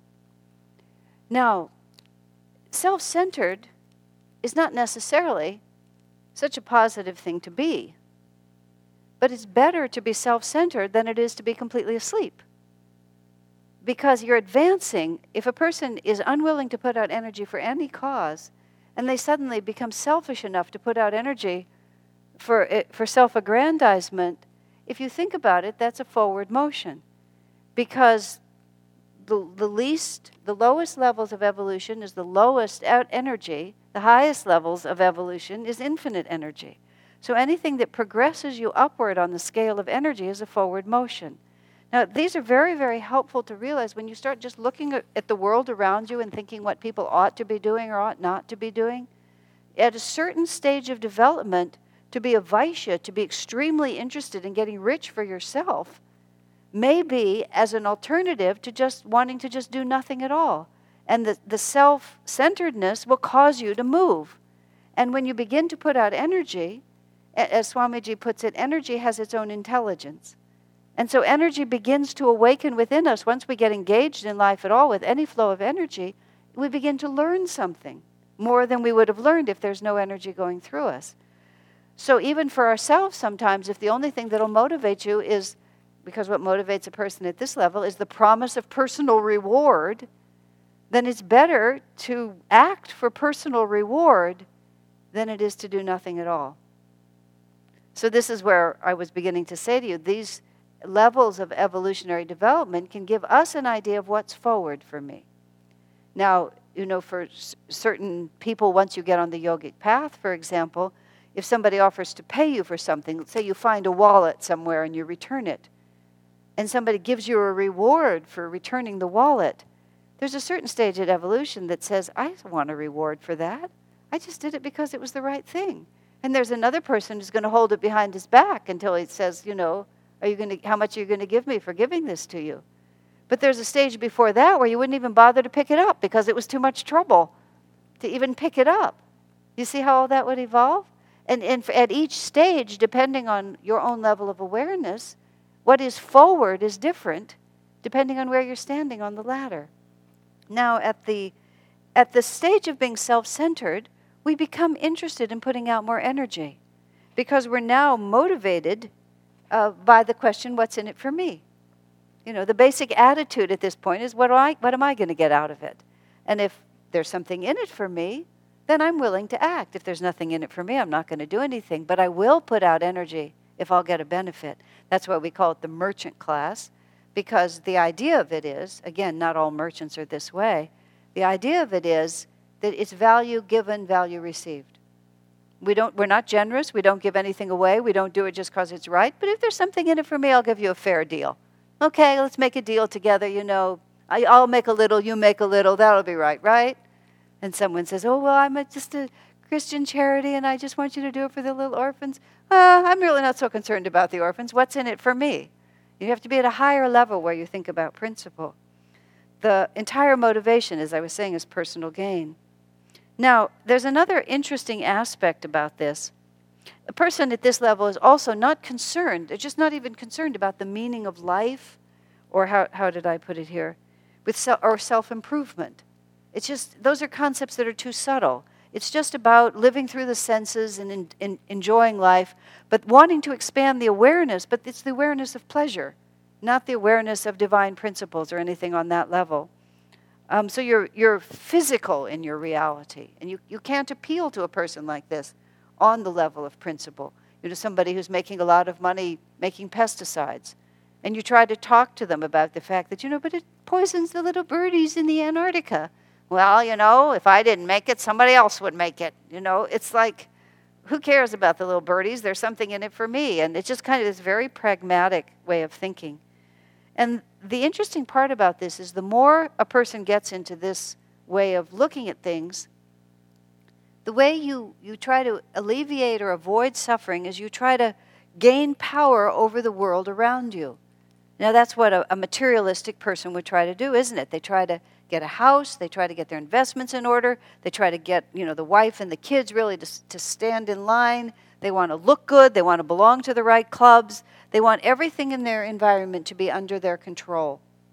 Now, self-centered is not necessarily such a positive thing to be. But it's better to be self-centered than it is to be completely asleep. Because you're advancing. If a person is unwilling to put out energy for any cause, and they suddenly become selfish enough to put out energy for, for self-aggrandizement, if you think about it, that's a forward motion. Because the, the least, the lowest levels of evolution is the lowest out energy. The highest levels of evolution is infinite energy. So anything that progresses you upward on the scale of energy is a forward motion. Now, these are very, very helpful to realize when you start just looking at, at the world around you and thinking what people ought to be doing or ought not to be doing. At a certain stage of development, to be a Vaishya, to be extremely interested in getting rich for yourself, may be as an alternative to just wanting to just do nothing at all. And the, the self-centeredness will cause you to move. And when you begin to put out energy, as Swamiji puts it, energy has its own intelligence. And so energy begins to awaken within us. Once we get engaged in life at all with any flow of energy, we begin to learn something more than we would have learned if there's no energy going through us. So even for ourselves sometimes, if the only thing that'll motivate you is, because what motivates a person at this level is the promise of personal reward, then it's better to act for personal reward than it is to do nothing at all. So this is where I was beginning to say to you, these levels of evolutionary development can give us an idea of what's forward for me. Now, you know, for s- certain people, once you get on the yogic path, for example, if somebody offers to pay you for something, let's say you find a wallet somewhere and you return it, and somebody gives you a reward for returning the wallet, there's a certain stage at evolution that says, I don't want a reward for that. I just did it because it was the right thing. And there's another person who's going to hold it behind his back until he says, you know, are you going to, how much are you going to give me for giving this to you? But there's a stage before that where you wouldn't even bother to pick it up because it was too much trouble to even pick it up. You see how all that would evolve? And, and at each stage, depending on your own level of awareness, what is forward is different depending on where you're standing on the ladder. Now, at the, at the stage of being self-centered, we become interested in putting out more energy because we're now motivated uh, by the question, what's in it for me? You know, the basic attitude at this point is, what, do I, what am I going to get out of it? And if there's something in it for me, then I'm willing to act. If there's nothing in it for me, I'm not going to do anything. But I will put out energy if I'll get a benefit. That's why we call it the merchant class, because the idea of it is, again, not all merchants are this way, the idea of it is that it's value given, value received. We don't, we're not generous. We don't give anything away. We don't do it just because it's right. But if there's something in it for me, I'll give you a fair deal. Okay, let's make a deal together, you know. I, I'll make a little, you make a little. That'll be right, right? And someone says, oh, well, I'm a, just a Christian charity, and I just want you to do it for the little orphans. Uh, I'm really not so concerned about the orphans. What's in it for me? You have to be at a higher level where you think about principle. The entire motivation, as I was saying, is personal gain. Now, there's another interesting aspect about this. A person at this level is also not concerned, they're just not even concerned about the meaning of life, or how, how did I put it here, with self, or self-improvement. It's just, those are concepts that are too subtle. It's just about living through the senses and in, in, enjoying life, but wanting to expand the awareness, but it's the awareness of pleasure, not the awareness of divine principles or anything on that level. Um, so you're, you're physical in your reality, and you, you can't appeal to a person like this on the level of principle. You know, somebody who's making a lot of money making pesticides, and you try to talk to them about the fact that, you know, but it poisons the little birdies in the Antarctica. Well, you know, if I didn't make it, somebody else would make it. You know, it's like, who cares about the little birdies? There's something in it for me. And it's just kind of this very pragmatic way of thinking. And the interesting part about this is the more a person gets into this way of looking at things, the way you, you try to alleviate or avoid suffering is you try to gain power over the world around you. Now, that's what a, a materialistic person would try to do, isn't it? They try to get a house, they try to get their investments in order, they try to get, you know, the wife and the kids really to, to stand in line. They want to look good, they want to belong to the right clubs, they want everything in their environment to be under their control.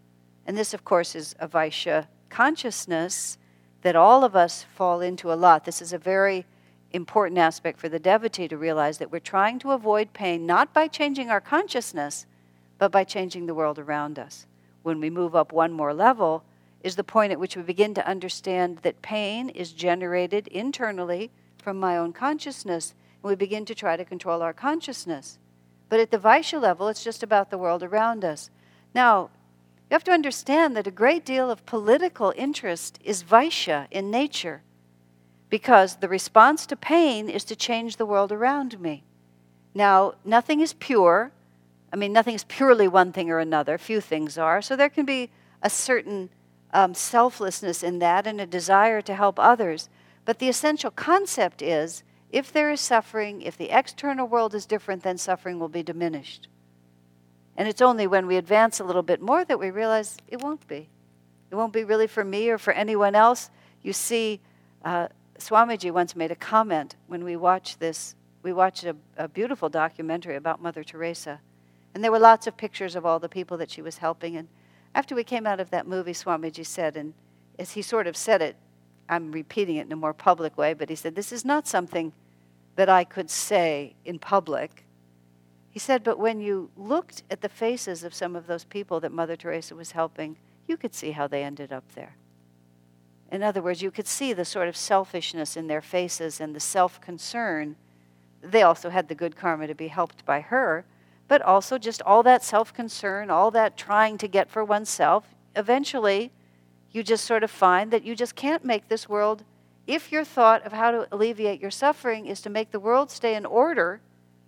And this, of course, is a Vaishya consciousness that all of us fall into a lot. This is a very important aspect for the devotee to realize that we're trying to avoid pain not by changing our consciousness, but by changing the world around us. When we move up one more level is the point at which we begin to understand that pain is generated internally from my own consciousness, and we begin to try to control our consciousness. But at the Vaishya level, it's just about the world around us. Now, you have to understand that a great deal of political interest is Vaishya in nature, because the response to pain is to change the world around me. Now, nothing is pure. I mean, nothing is purely one thing or another. Few things are. So there can be a certain um, selflessness in that and a desire to help others. But the essential concept is, if there is suffering, if the external world is different, then suffering will be diminished. And it's only when we advance a little bit more that we realize it won't be. It won't be really for me or for anyone else. You see, uh, Swamiji once made a comment when we watched this. We watched a, a beautiful documentary about Mother Teresa. And there were lots of pictures of all the people that she was helping. And after we came out of that movie, Swamiji said, and as he sort of said it, I'm repeating it in a more public way, but he said, this is not something that I could say in public. He said, but when you looked at the faces of some of those people that Mother Teresa was helping, you could see how they ended up there. In other words, you could see the sort of selfishness in their faces and the self-concern. They also had the good karma to be helped by her, but also just all that self-concern, all that trying to get for oneself. Eventually, you just sort of find that you just can't make this world, if your thought of how to alleviate your suffering is to make the world stay in order,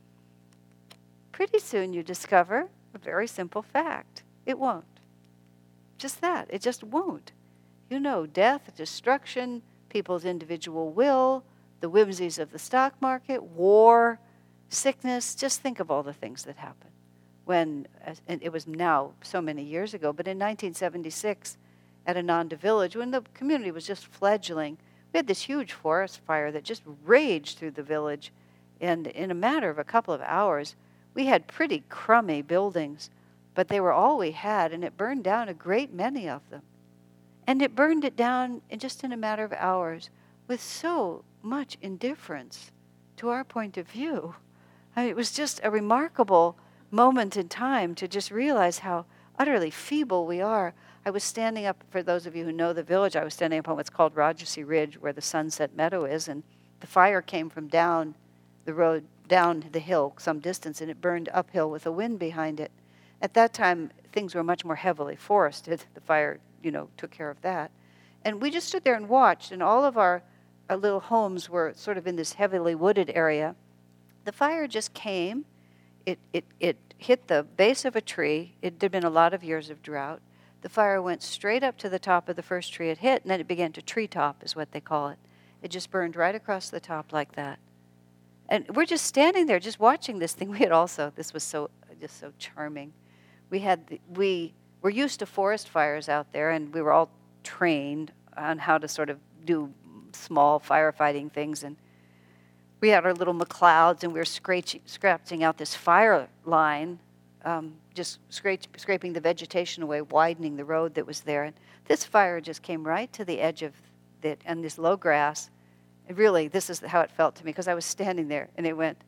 pretty soon you discover a very simple fact. It won't. Just that. It just won't. You know, death, destruction, people's individual will, the whimsies of the stock market, war, sickness. Just think of all the things that happen. When, and it was now so many years ago, but in nineteen seventy-six, at Ananda Village, when the community was just fledgling, we had this huge forest fire that just raged through the village. And in a matter of a couple of hours, we had pretty crummy buildings, but they were all we had, and it burned down a great many of them. And it burned it down in just in a matter of hours with so much indifference to our point of view. I mean, it was just a remarkable moment in time to just realize how utterly feeble we are. I was standing up, for those of you who know the village, I was standing up on what's called Rajasi Ridge, where the Sunset Meadow is, and the fire came from down the road, down the hill some distance, and it burned uphill with a wind behind it. At that time, things were much more heavily forested. The fire, you know, took care of that. And we just stood there and watched, and all of our, our little homes were sort of in this heavily wooded area. The fire just came. It, it, it hit the base of a tree. It had been a lot of years of drought. The fire went straight up to the top of the first tree it hit, and then it began to treetop, is what they call it. It just burned right across the top like that. And we're just standing there, just watching this thing. We had also, this was so just so charming. We had, the, we were used to forest fires out there, and we were all trained on how to sort of do small firefighting things. And we had our little McLeods, and we were scratching, scratching out this fire line, um, just scrape, scraping the vegetation away, widening the road that was there. And this fire just came right to the edge of it, and this low grass. And really, this is how it felt to me, because I was standing there, and it went,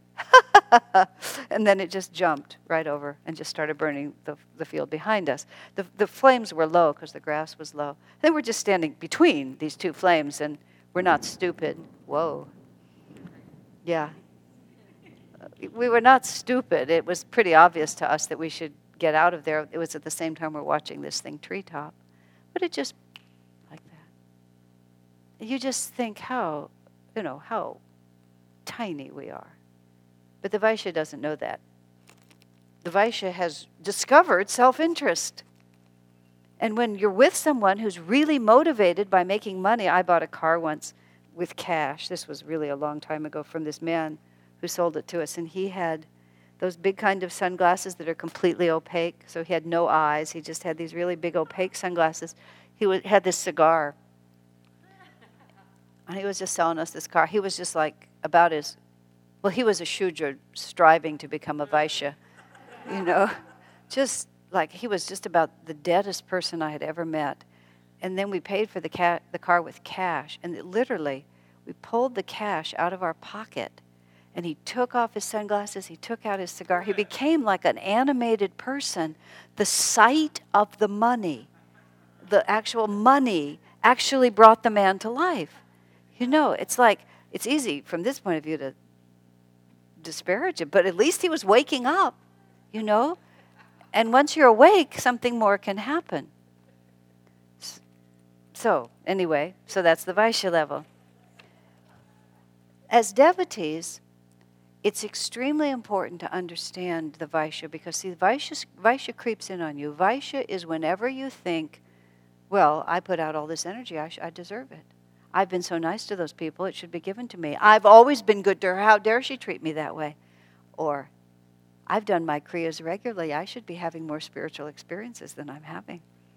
and then it just jumped right over and just started burning the, the field behind us. The, the flames were low because the grass was low. Then we're just standing between these two flames, and we're not stupid. Whoa. Yeah. We were not stupid. It was pretty obvious to us that we should get out of there. It was at the same time we're watching this thing treetop. But it just, like that. You just think how, you know, how tiny we are. But the Vaishya doesn't know that. The Vaishya has discovered self-interest. And when you're with someone who's really motivated by making money, I bought a car once with cash. This was really a long time ago from this man who sold it to us. And he had those big kind of sunglasses that are completely opaque. So he had no eyes. He just had these really big opaque sunglasses. He w- had this cigar. And he was just selling us this car. He was just like about as, well, he was a Shudra striving to become a Vaishya. You know, just like he was just about the deadest person I had ever met. And then we paid for the ca- the car with cash, and it literally, we pulled the cash out of our pocket, and he took off his sunglasses, he took out his cigar. He became like an animated person. The sight of the money, the actual money, actually brought the man to life. You know, it's like, it's easy from this point of view to disparage it, but at least he was waking up, you know? And once you're awake, something more can happen. So, anyway, so that's the Vaishya level. As devotees, it's extremely important to understand the Vaishya, because see, Vaishya, Vaishya creeps in on you. Vaishya is whenever you think, well, I put out all this energy, I, sh- I deserve it. I've been so nice to those people, it should be given to me. I've always been good to her, how dare she treat me that way? Or, I've done my kriyas regularly, I should be having more spiritual experiences than I'm having.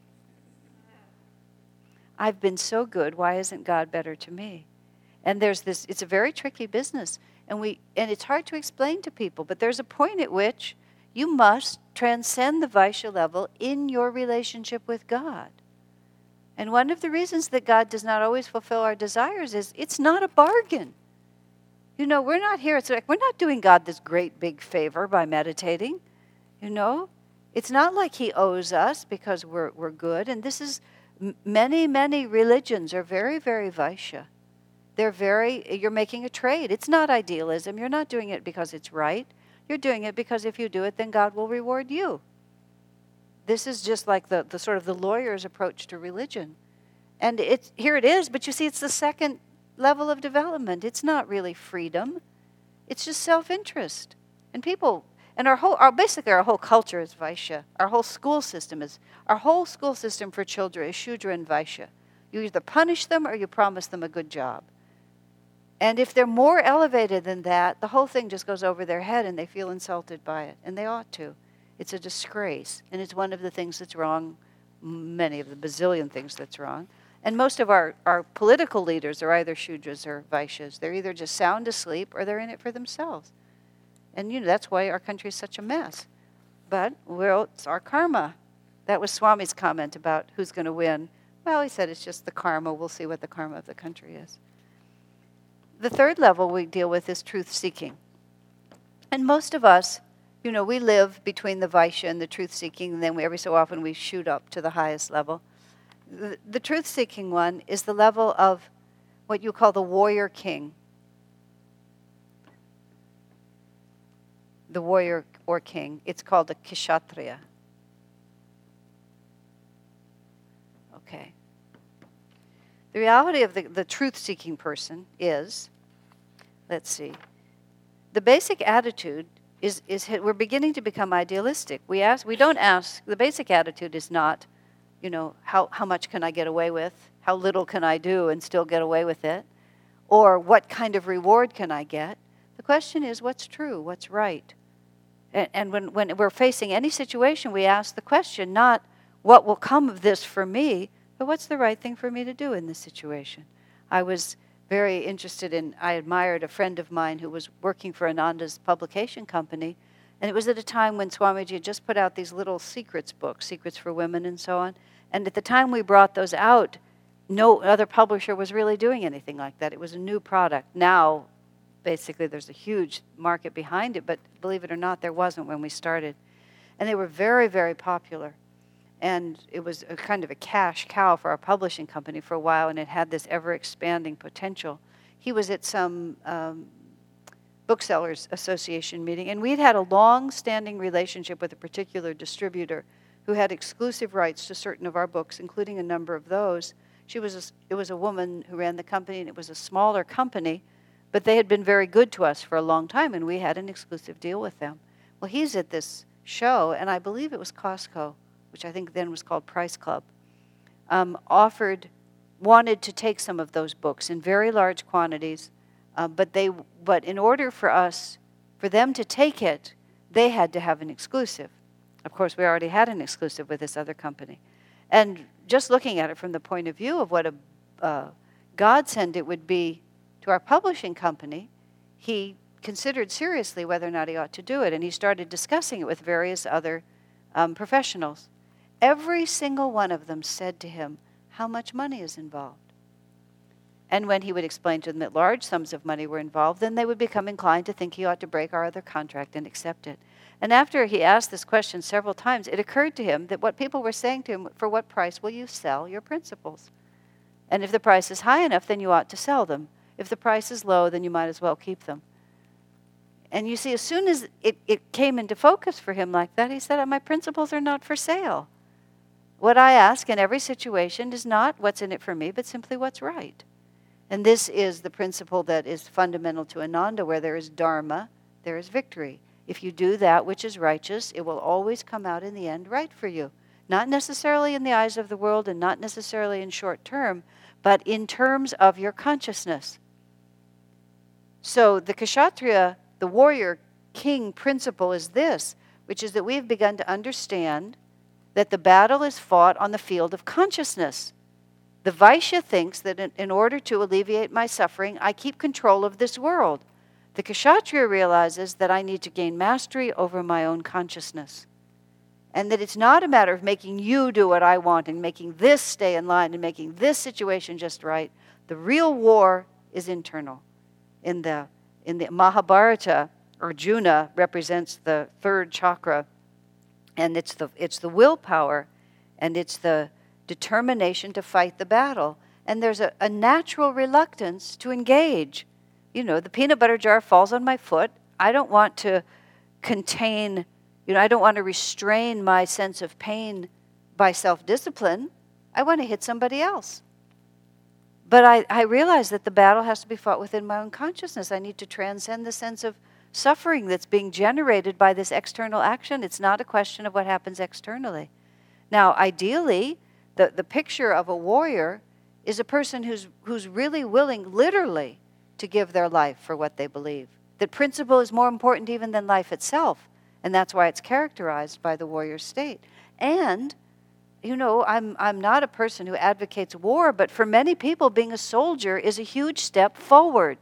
I've been so good, why isn't God better to me? And there's this, it's a very tricky business, and we and it's hard to explain to people, but there's a point at which you must transcend the Vaishya level in your relationship with God. And one of the reasons that God does not always fulfill our desires is it's not a bargain. You know, we're not here, it's like we're not doing God this great big favor by meditating. You know, it's not like he owes us because we're we're good. And this is, many, many religions are very, very Vaishya. They're very, you're making a trade. It's not idealism. You're not doing it because it's right. You're doing it because if you do it, then God will reward you. This is just like the, the sort of the lawyer's approach to religion. And it's, here it is, but you see, it's the second level of development. It's not really freedom. It's just self-interest. And people, and our whole, our, basically our whole culture is Vaishya. Our whole school system is, our whole school system for children is Shudra and Vaishya. You either punish them or you promise them a good job. And if they're more elevated than that, the whole thing just goes over their head and they feel insulted by it. And they ought to. It's a disgrace. And it's one of the things that's wrong, many of the bazillion things that's wrong. And most of our, our political leaders are either Shudras or Vaishyas. They're either just sound asleep or they're in it for themselves. And you know that's why our country is such a mess. But, well, it's our karma. That was Swami's comment about who's going to win. Well, he said it's just the karma. We'll see what the karma of the country is. The third level we deal with is truth-seeking. And most of us, you know, we live between the Vaishya and the truth-seeking, and then we, every so often we shoot up to the highest level. The, the truth-seeking one is the level of what you call the warrior king. The warrior or king. It's called a kshatriya. Okay. The reality of the, the truth-seeking person is, let's see, the basic attitude is, is we're beginning to become idealistic. We ask, we don't ask, the basic attitude is not, you know, how, how much can I get away with? How little can I do and still get away with it? Or what kind of reward can I get? The question is, what's true? What's right? And, and when, when we're facing any situation, we ask the question, not what will come of this for me, but what's the right thing for me to do in this situation? I was very interested in, I admired a friend of mine who was working for Ananda's publication company, and it was at a time when Swamiji had just put out these little secrets books, Secrets for Women and so on, and at the time we brought those out, no other publisher was really doing anything like that. It was a new product. Now, basically, there's a huge market behind it, but believe it or not, there wasn't when we started. And they were very, very popular. And it was a kind of a cash cow for our publishing company for a while, and it had this ever-expanding potential. He was at some um, Booksellers Association meeting, and we'd had a long-standing relationship with a particular distributor who had exclusive rights to certain of our books, including a number of those. She was a, it was a woman who ran the company, and it was a smaller company, but they had been very good to us for a long time, and we had an exclusive deal with them. Well, he's at this show, and I believe it was Costco, which I think then was called Price Club, um, offered, wanted to take some of those books in very large quantities, uh, but they, but in order for us, for them to take it, they had to have an exclusive. Of course, we already had an exclusive with this other company. And just looking at it from the point of view of what a uh, godsend it would be to our publishing company, he considered seriously whether or not he ought to do it, and he started discussing it with various other um, professionals. Every single one of them said to him how much money is involved. And when he would explain to them that large sums of money were involved, then they would become inclined to think he ought to break our other contract and accept it. And after he asked this question several times, it occurred to him that what people were saying to him, for what price will you sell your principles? And if the price is high enough, then you ought to sell them. If the price is low, then you might as well keep them. And you see, as soon as it, it came into focus for him like that, he said, my principles are not for sale. What I ask in every situation is not what's in it for me, but simply what's right. And this is the principle that is fundamental to Ananda, where there is dharma, there is victory. If you do that which is righteous, it will always come out in the end right for you. Not necessarily in the eyes of the world and not necessarily in short term, but in terms of your consciousness. So the Kshatriya, the warrior king principle is this, which is that we have begun to understand that the battle is fought on the field of consciousness. The Vaishya thinks that in, in order to alleviate my suffering, I keep control of this world. The Kshatriya realizes that I need to gain mastery over my own consciousness. And that it's not a matter of making you do what I want and making this stay in line and making this situation just right. The real war is internal. In the, in the Mahabharata, Arjuna represents the third chakra, and it's the, it's the willpower, and it's the determination to fight the battle. And there's a, a natural reluctance to engage. You know, the peanut butter jar falls on my foot. I don't want to contain, you know, I don't want to restrain my sense of pain by self-discipline. I want to hit somebody else. But I, I realize that the battle has to be fought within my own consciousness. I need to transcend the sense of suffering that's being generated by this external action. It's not a question of what happens externally. Now, ideally, the, the picture of a warrior is a person who's, who's really willing, literally, to give their life for what they believe. That principle is more important even than life itself. And that's why it's characterized by the warrior state. And, you know, I'm, I'm not a person who advocates war, but for many people, being a soldier is a huge step forward.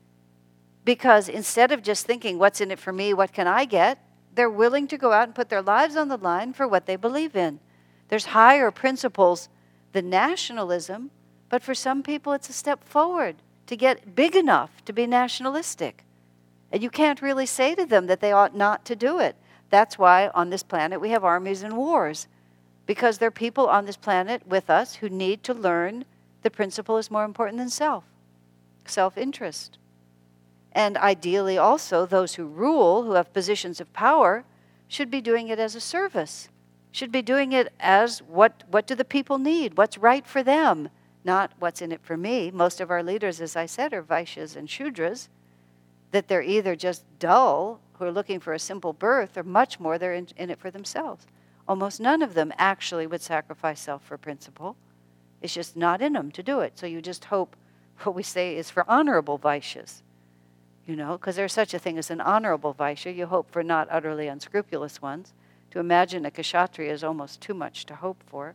Because instead of just thinking, what's in it for me, what can I get, they're willing to go out and put their lives on the line for what they believe in. There's higher principles than nationalism, but for some people it's a step forward to get big enough to be nationalistic. And you can't really say to them that they ought not to do it. That's why on this planet we have armies and wars. Because there are people on this planet with us who need to learn the principle is more important than self, self-interest. And ideally also those who rule, who have positions of power, should be doing it as a service. Should be doing it as what, what do the people need? What's right for them? Not what's in it for me. Most of our leaders, as I said, are Vaishyas and Shudras, that they're either just dull, who are looking for a simple birth, or much more, they're in, in it for themselves. Almost none of them actually would sacrifice self for principle. It's just not in them to do it. So you just hope what we say is for honorable Vaishyas. You know, because there's such a thing as an honorable Vaishya. You hope for not utterly unscrupulous ones. To imagine a Kshatriya is almost too much to hope for.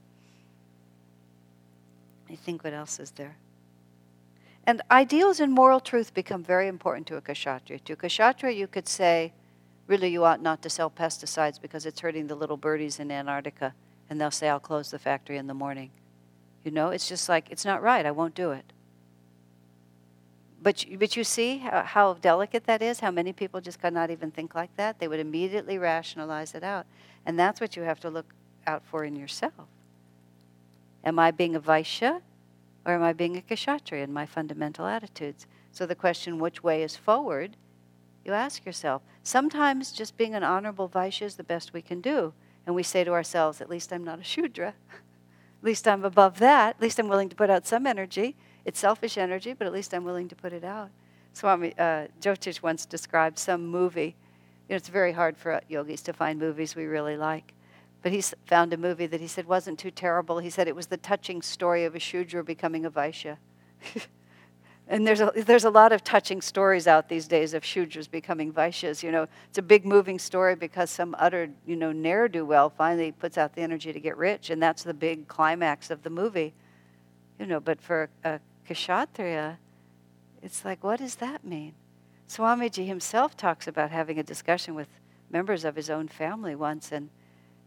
I think what else is there? And ideals and moral truth become very important to a Kshatriya. To a Kshatriya you could say, really you ought not to sell pesticides because it's hurting the little birdies in Antarctica. And they'll say, I'll close the factory in the morning. You know, it's just like, it's not right, I won't do it. But, but you see how, how delicate that is, how many people just cannot even think like that? They would immediately rationalize it out. And that's what you have to look out for in yourself. Am I being a Vaishya or am I being a Kshatriya in my fundamental attitudes? So the question, which way is forward, you ask yourself. Sometimes just being an honorable Vaishya is the best we can do. And we say to ourselves, at least I'm not a Shudra. At least I'm above that. At least I'm willing to put out some energy. It's selfish energy, but at least I'm willing to put it out. Swami uh, Jyotish once described some movie. You know, it's very hard for yogis to find movies we really like. But he found a movie that he said wasn't too terrible. He said it was the touching story of a Shudra becoming a Vaishya. And there's a, there's a lot of touching stories out these days of Shudras becoming Vaishyas. You know, it's a big moving story because some utter, you know, ne'er-do-well finally puts out the energy to get rich, and that's the big climax of the movie. You know, but for a Kshatriya, it's like, what does that mean? Swamiji himself talks about having a discussion with members of his own family once, and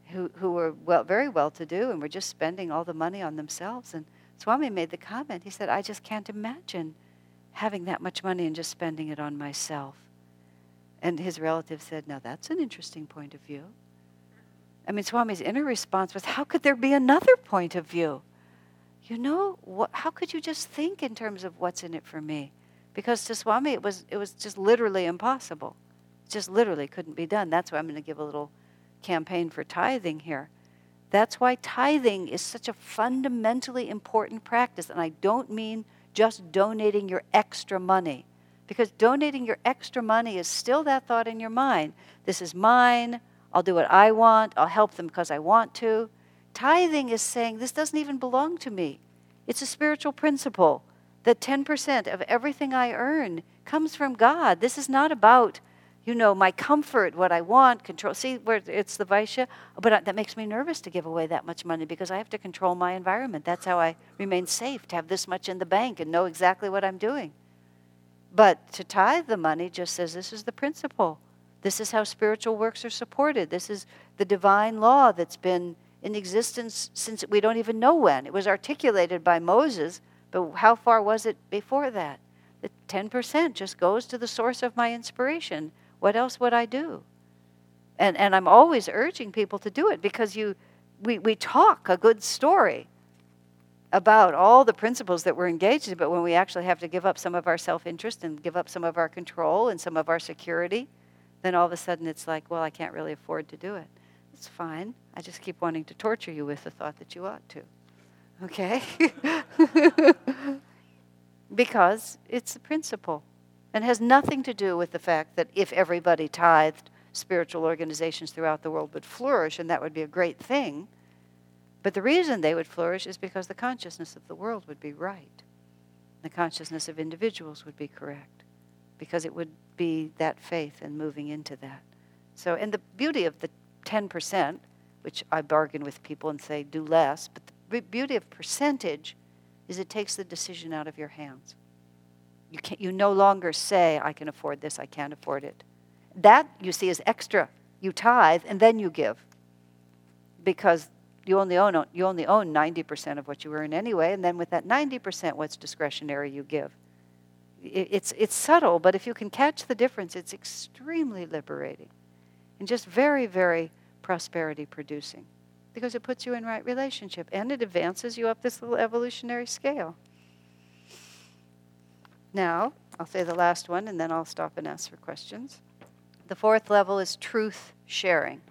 who, who were well, very well-to-do and were just spending all the money on themselves. And Swami made the comment, he said, I just can't imagine having that much money and just spending it on myself. And his relative said, now that's an interesting point of view. I mean, Swami's inner response was, how could there be another point of view? You know, what, how could you just think in terms of what's in it for me? Because to Swami, it was, it was just literally impossible. It just literally couldn't be done. That's why I'm going to give a little campaign for tithing here. That's why tithing is such a fundamentally important practice. And I don't mean just donating your extra money. Because donating your extra money is still that thought in your mind. This is mine. I'll do what I want. I'll help them because I want to. Tithing is saying, this doesn't even belong to me. It's a spiritual principle that ten percent of everything I earn comes from God. This is not about, you know, my comfort, what I want, control. See, where it's the Vaishya, but that makes me nervous to give away that much money because I have to control my environment. That's how I remain safe, to have this much in the bank and know exactly what I'm doing. But to tithe the money just says this is the principle. This is how spiritual works are supported. This is the divine law that's been in existence since we don't even know when. It was articulated by Moses, but how far was it before that? The ten percent just goes to the source of my inspiration. What else would I do? And and I'm always urging people to do it because you, we, we talk a good story about all the principles that we're engaged in, but when we actually have to give up some of our self-interest and give up some of our control and some of our security, then all of a sudden it's like, well, I can't really afford to do it. It's fine. I just keep wanting to torture you with the thought that you ought to. Okay? Because it's a principle. And has nothing to do with the fact that if everybody tithed, spiritual organizations throughout the world would flourish, and that would be a great thing. But the reason they would flourish is because the consciousness of the world would be right. The consciousness of individuals would be correct. Because it would be that faith and moving into that. So, and the beauty of the ten percent, which I bargain with people and say do less, but the beauty of percentage is it takes the decision out of your hands. You can't, you no longer say, I can afford this, I can't afford it. That, you see, is extra. You tithe and then you give. Because you only own, you only own ninety percent of what you earn anyway, and then with that ninety percent, what's discretionary, you give. It's, it's subtle, but if you can catch the difference, it's extremely liberating. And just very, very prosperity producing. Because it puts you in right relationship and it advances you up this little evolutionary scale. Now, I'll say the last one and then I'll stop and ask for questions. The fourth level is truth sharing.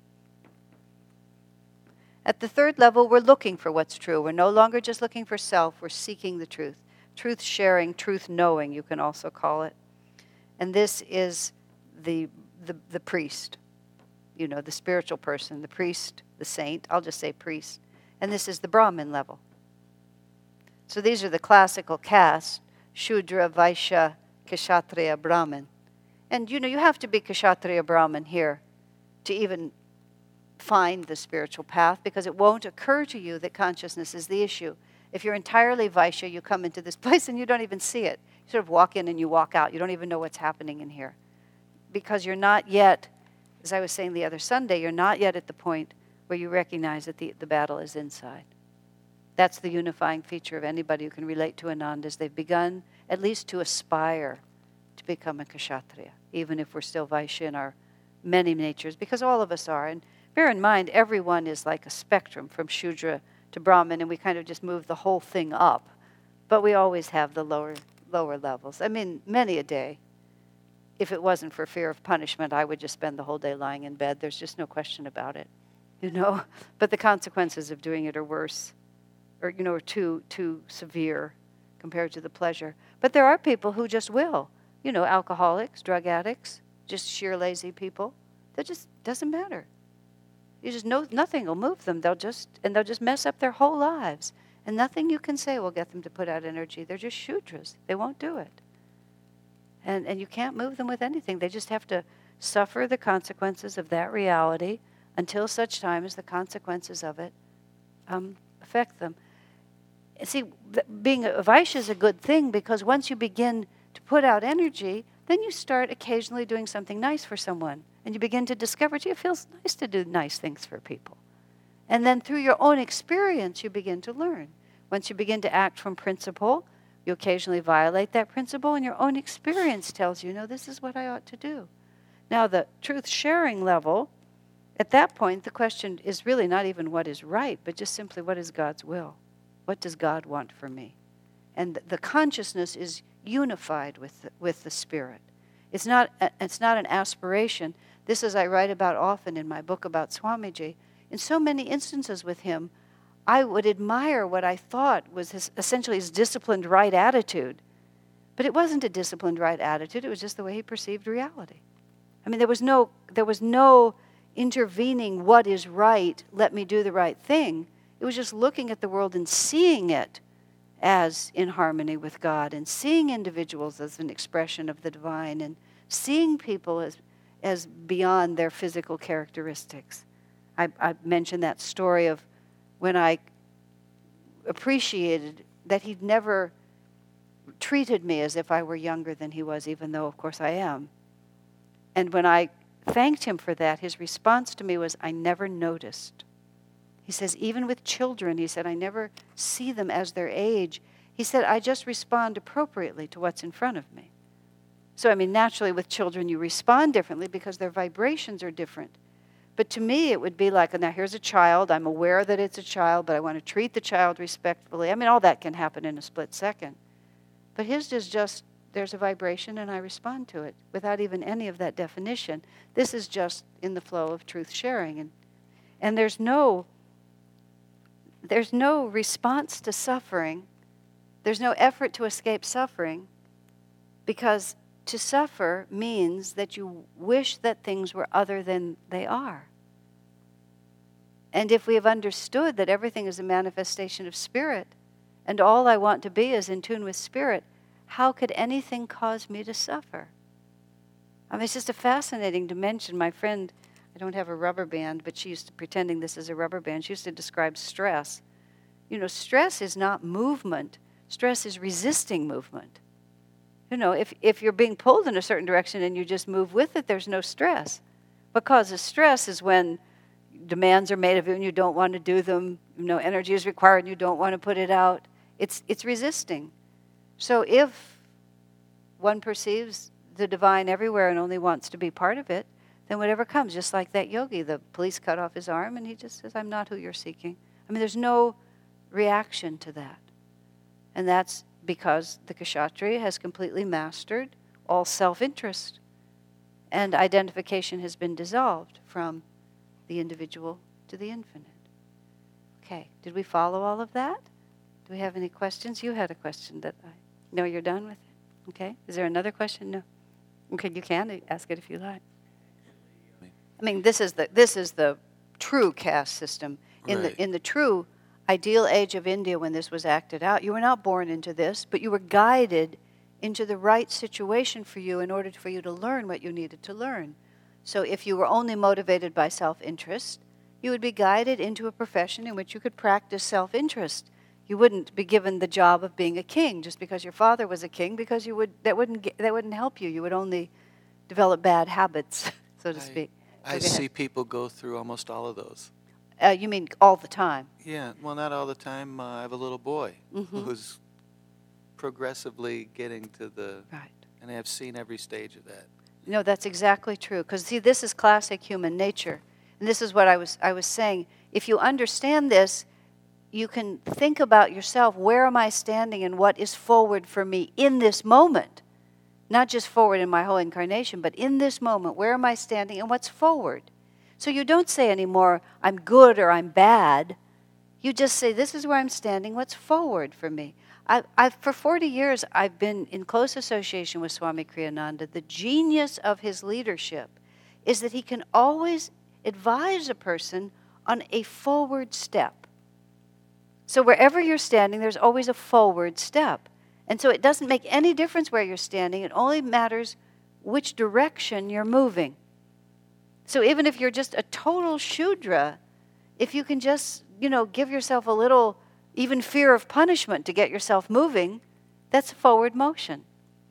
At the third level, we're looking for what's true. We're no longer just looking for self, we're seeking the truth. Truth sharing, truth knowing, you can also call it. And this is the, the, the priest. You know, the spiritual person, the priest, the saint. I'll just say priest. And this is the Brahmin level. So these are the classical castes, Shudra, Vaishya, Kshatriya, Brahmin. And, you know, you have to be Kshatriya Brahmin here to even find the spiritual path because it won't occur to you that consciousness is the issue. If you're entirely Vaishya, you come into this place and you don't even see it. You sort of walk in and you walk out. You don't even know what's happening in here. Because you're not yet, as I was saying the other Sunday, you're not yet at the point where you recognize that the, the battle is inside. That's the unifying feature of anybody who can relate to Ananda, is they've begun at least to aspire to become a Kshatriya, even if we're still Vaishya in our many natures, because all of us are. And bear in mind, everyone is like a spectrum from Shudra to Brahmin, and we kind of just move the whole thing up. But we always have the lower lower levels. I mean, many a day, if it wasn't for fear of punishment, I would just spend the whole day lying in bed. There's just no question about it, you know. But the consequences of doing it are worse, or, you know, are too, too severe compared to the pleasure. But there are people who just will. You know, alcoholics, drug addicts, just sheer lazy people. That just doesn't matter. You just know nothing will move them. They'll just, and they'll just mess up their whole lives. And nothing you can say will get them to put out energy. They're just Shudras. They won't do it. And and you can't move them with anything. They just have to suffer the consequences of that reality until such time as the consequences of it um, affect them. See, being a Vaishya is a good thing because once you begin to put out energy, then you start occasionally doing something nice for someone. And you begin to discover, gee, it feels nice to do nice things for people. And then through your own experience, you begin to learn. Once you begin to act from principle, you occasionally violate that principle, and your own experience tells you, no, this is what I ought to do. Now, the truth-sharing level, at that point, the question is really not even what is right, but just simply what is God's will? What does God want for me? And the consciousness is unified with the, with the Spirit. It's not, it's not an aspiration. This, as I write about often in my book about Swamiji, in so many instances with him, I would admire what I thought was his, essentially his disciplined right attitude. But it wasn't a disciplined right attitude. It was just the way he perceived reality. I mean, there was no, there was no intervening what is right, let me do the right thing. It was just looking at the world and seeing it as in harmony with God, and seeing individuals as an expression of the divine, and seeing people as, as beyond their physical characteristics. I, I mentioned that story of when I appreciated that he'd never treated me as if I were younger than he was, even though, of course, I am. And when I thanked him for that, his response to me was, I never noticed. He says, even with children, he said, I never see them as their age. He said, I just respond appropriately to what's in front of me. So, I mean, naturally with children, you respond differently because their vibrations are different. But to me, it would be like, now here's a child. I'm aware that it's a child, but I want to treat the child respectfully. I mean, all that can happen in a split second. But his is just, there's a vibration and I respond to it without even any of that definition. This is just in the flow of truth sharing. And, and there's no... There's no response to suffering. There's no effort to escape suffering, because to suffer means that you wish that things were other than they are. And if we have understood that everything is a manifestation of Spirit, and all I want to be is in tune with Spirit, how could anything cause me to suffer? I mean, it's just a fascinating dimension. My friend, I don't have a rubber band, but she used to, pretending this is a rubber band, she used to describe stress. You know, stress is not movement. Stress is resisting movement. You know, if, if you're being pulled in a certain direction and you just move with it, there's no stress. What causes stress is when demands are made of you and you don't want to do them, you know, energy is required and you don't want to put it out. It's, it's resisting. So if one perceives the divine everywhere and only wants to be part of it, then whatever comes, just like that yogi, the police cut off his arm and he just says, I'm not who you're seeking. I mean, there's no reaction to that. And that's because the Kshatriya has completely mastered all self-interest, and identification has been dissolved from the individual to the infinite. Okay, did we follow all of that? Do we have any questions? You had a question that I... No, you're done with it? Okay. Is there another question? No. Okay, you can ask it if you like. I mean, this is the this is the true caste system. In Right. the in the true ideal age of India, when this was acted out, you were not born into this, but you were guided into the right situation for you in order for you to learn what you needed to learn. So if you were only motivated by self-interest, you would be guided into a profession in which you could practice self-interest. You wouldn't be given the job of being a king just because your father was a king, because you would that wouldn't get, that wouldn't help you. You would only develop bad habits, so to I- speak. I Go ahead. see people go through almost all of those. Uh, you mean all the time? Yeah, well, not all the time. Uh, I have a little boy Mhm. who's progressively getting to the, Right. and I've seen every stage of that. No, that's exactly true. Because see, this is classic human nature, and this is what I was I was saying. If you understand this, you can think about yourself. Where am I standing, and what is forward for me in this moment? Not just forward in my whole incarnation, but in this moment, where am I standing, and what's forward? So you don't say anymore, I'm good or I'm bad. You just say, this is where I'm standing, what's forward for me? I, I've, for forty years, I've been in close association with Swami Kriyananda. The genius of his leadership is that he can always advise a person on a forward step. So wherever you're standing, there's always a forward step. And so it doesn't make any difference where you're standing. It only matters which direction you're moving. So even if you're just a total Shudra, if you can just, you know, give yourself a little, even fear of punishment to get yourself moving, that's forward motion.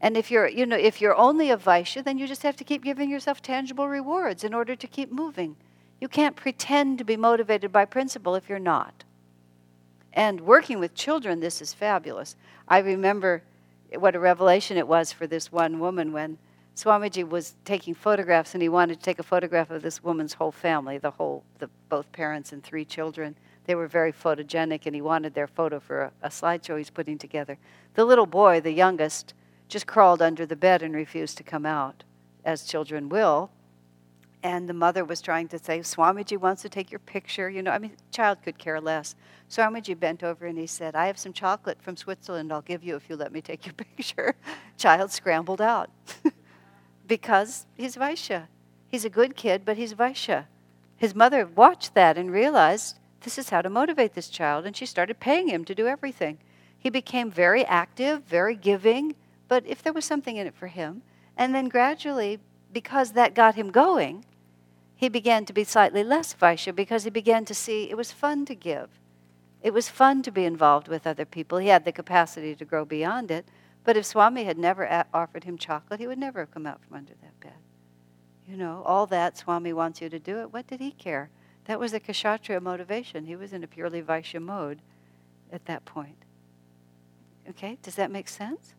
And if you're, you know, if you're only a Vaishya, then you just have to keep giving yourself tangible rewards in order to keep moving. You can't pretend to be motivated by principle if you're not. And working with children, this is fabulous. I remember what a revelation it was for this one woman when Swamiji was taking photographs, and he wanted to take a photograph of this woman's whole family, the whole, the, both parents and three children. They were very photogenic, and he wanted their photo for a, a slideshow he's putting together. The little boy, the youngest, just crawled under the bed and refused to come out, as children will. And the mother was trying to say, Swamiji wants to take your picture. You know, I mean, child could care less. Swamiji bent over and he said, I have some chocolate from Switzerland I'll give you if you let me take your picture. Child scrambled out because he's Vaishya. He's a good kid, but he's Vaishya. His mother watched that and realized this is how to motivate this child, and she started paying him to do everything. He became very active, very giving, but if there was something in it for him, and then gradually, because that got him going, he began to be slightly less Vaishya because he began to see it was fun to give. It was fun to be involved with other people. He had the capacity to grow beyond it, but if Swami had never a- offered him chocolate, he would never have come out from under that bed. You know, all that, Swami wants you to do it. What did he care? That was a Kshatriya motivation. He was in a purely Vaishya mode at that point. Okay, does that make sense?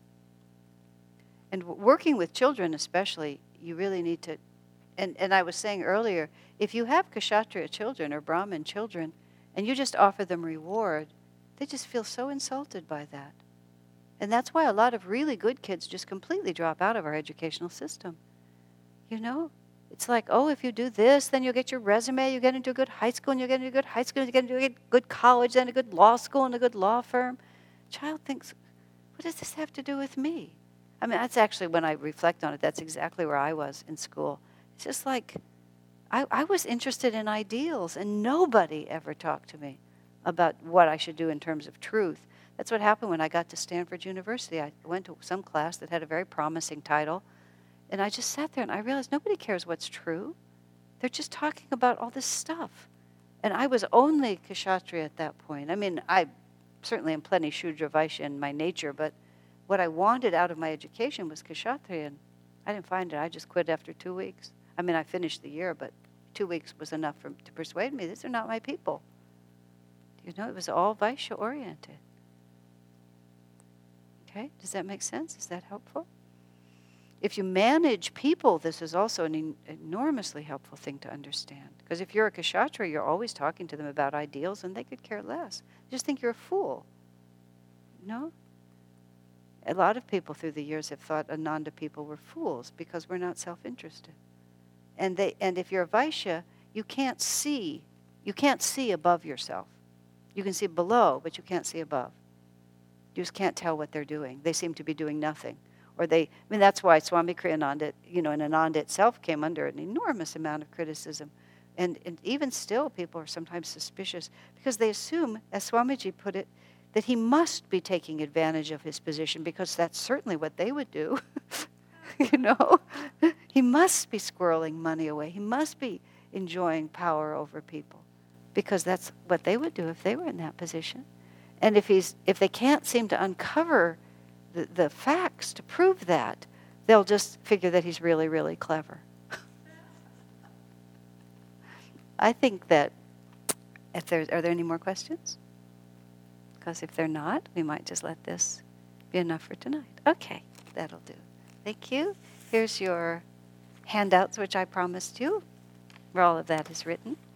And w- working with children especially, you really need to, and, and I was saying earlier, if you have Kshatriya children or Brahmin children, and you just offer them reward, they just feel so insulted by that. And that's why a lot of really good kids just completely drop out of our educational system. You know? It's like, oh, if you do this, then you'll get your resume, you'll get into a good high school, and you'll get into a good high school, and you'll get into a good college, then a good law school, and a good law firm. Child thinks, what does this have to do with me? I mean, that's actually, when I reflect on it, that's exactly where I was in school. It's just like, I, I was interested in ideals, and nobody ever talked to me about what I should do in terms of truth. That's what happened when I got to Stanford University. I went to some class that had a very promising title, and I just sat there and I realized nobody cares what's true. They're just talking about all this stuff. And I was only Kshatriya at that point. I mean, I certainly am plenty Shudra Vaishya in my nature, but what I wanted out of my education was Kshatriya, and I didn't find it. I just quit after two weeks. I mean, I finished the year, but two weeks was enough for, to persuade me, these are not my people. You know, it was all Vaishya oriented. Okay, does that make sense? Is that helpful? If you manage people, this is also an en- enormously helpful thing to understand. Because if you're a Kshatriya, you're always talking to them about ideals, and they could care less. They just think you're a fool. No? A lot of people through the years have thought Ananda people were fools because we're not self-interested. And they, and if you're a Vaishya, you can't see, you can't see above yourself. You can see below, but you can't see above. You just can't tell what they're doing. They seem to be doing nothing. Or they, I mean, that's why Swami Kriyananda, you know, and Ananda itself came under an enormous amount of criticism. And, and even still, people are sometimes suspicious because they assume, as Swamiji put it, that he must be taking advantage of his position because that's certainly what they would do. You know? He must be squirreling money away. He must be enjoying power over people because that's what they would do if they were in that position. And if he's, if they can't seem to uncover the, the facts to prove that, they'll just figure that he's really, really clever. I think that if there's, are there any more questions? Because if they're not, we might just let this be enough for tonight. Okay, that'll do. Thank you. Here's your handouts, which I promised you, where all of that is written.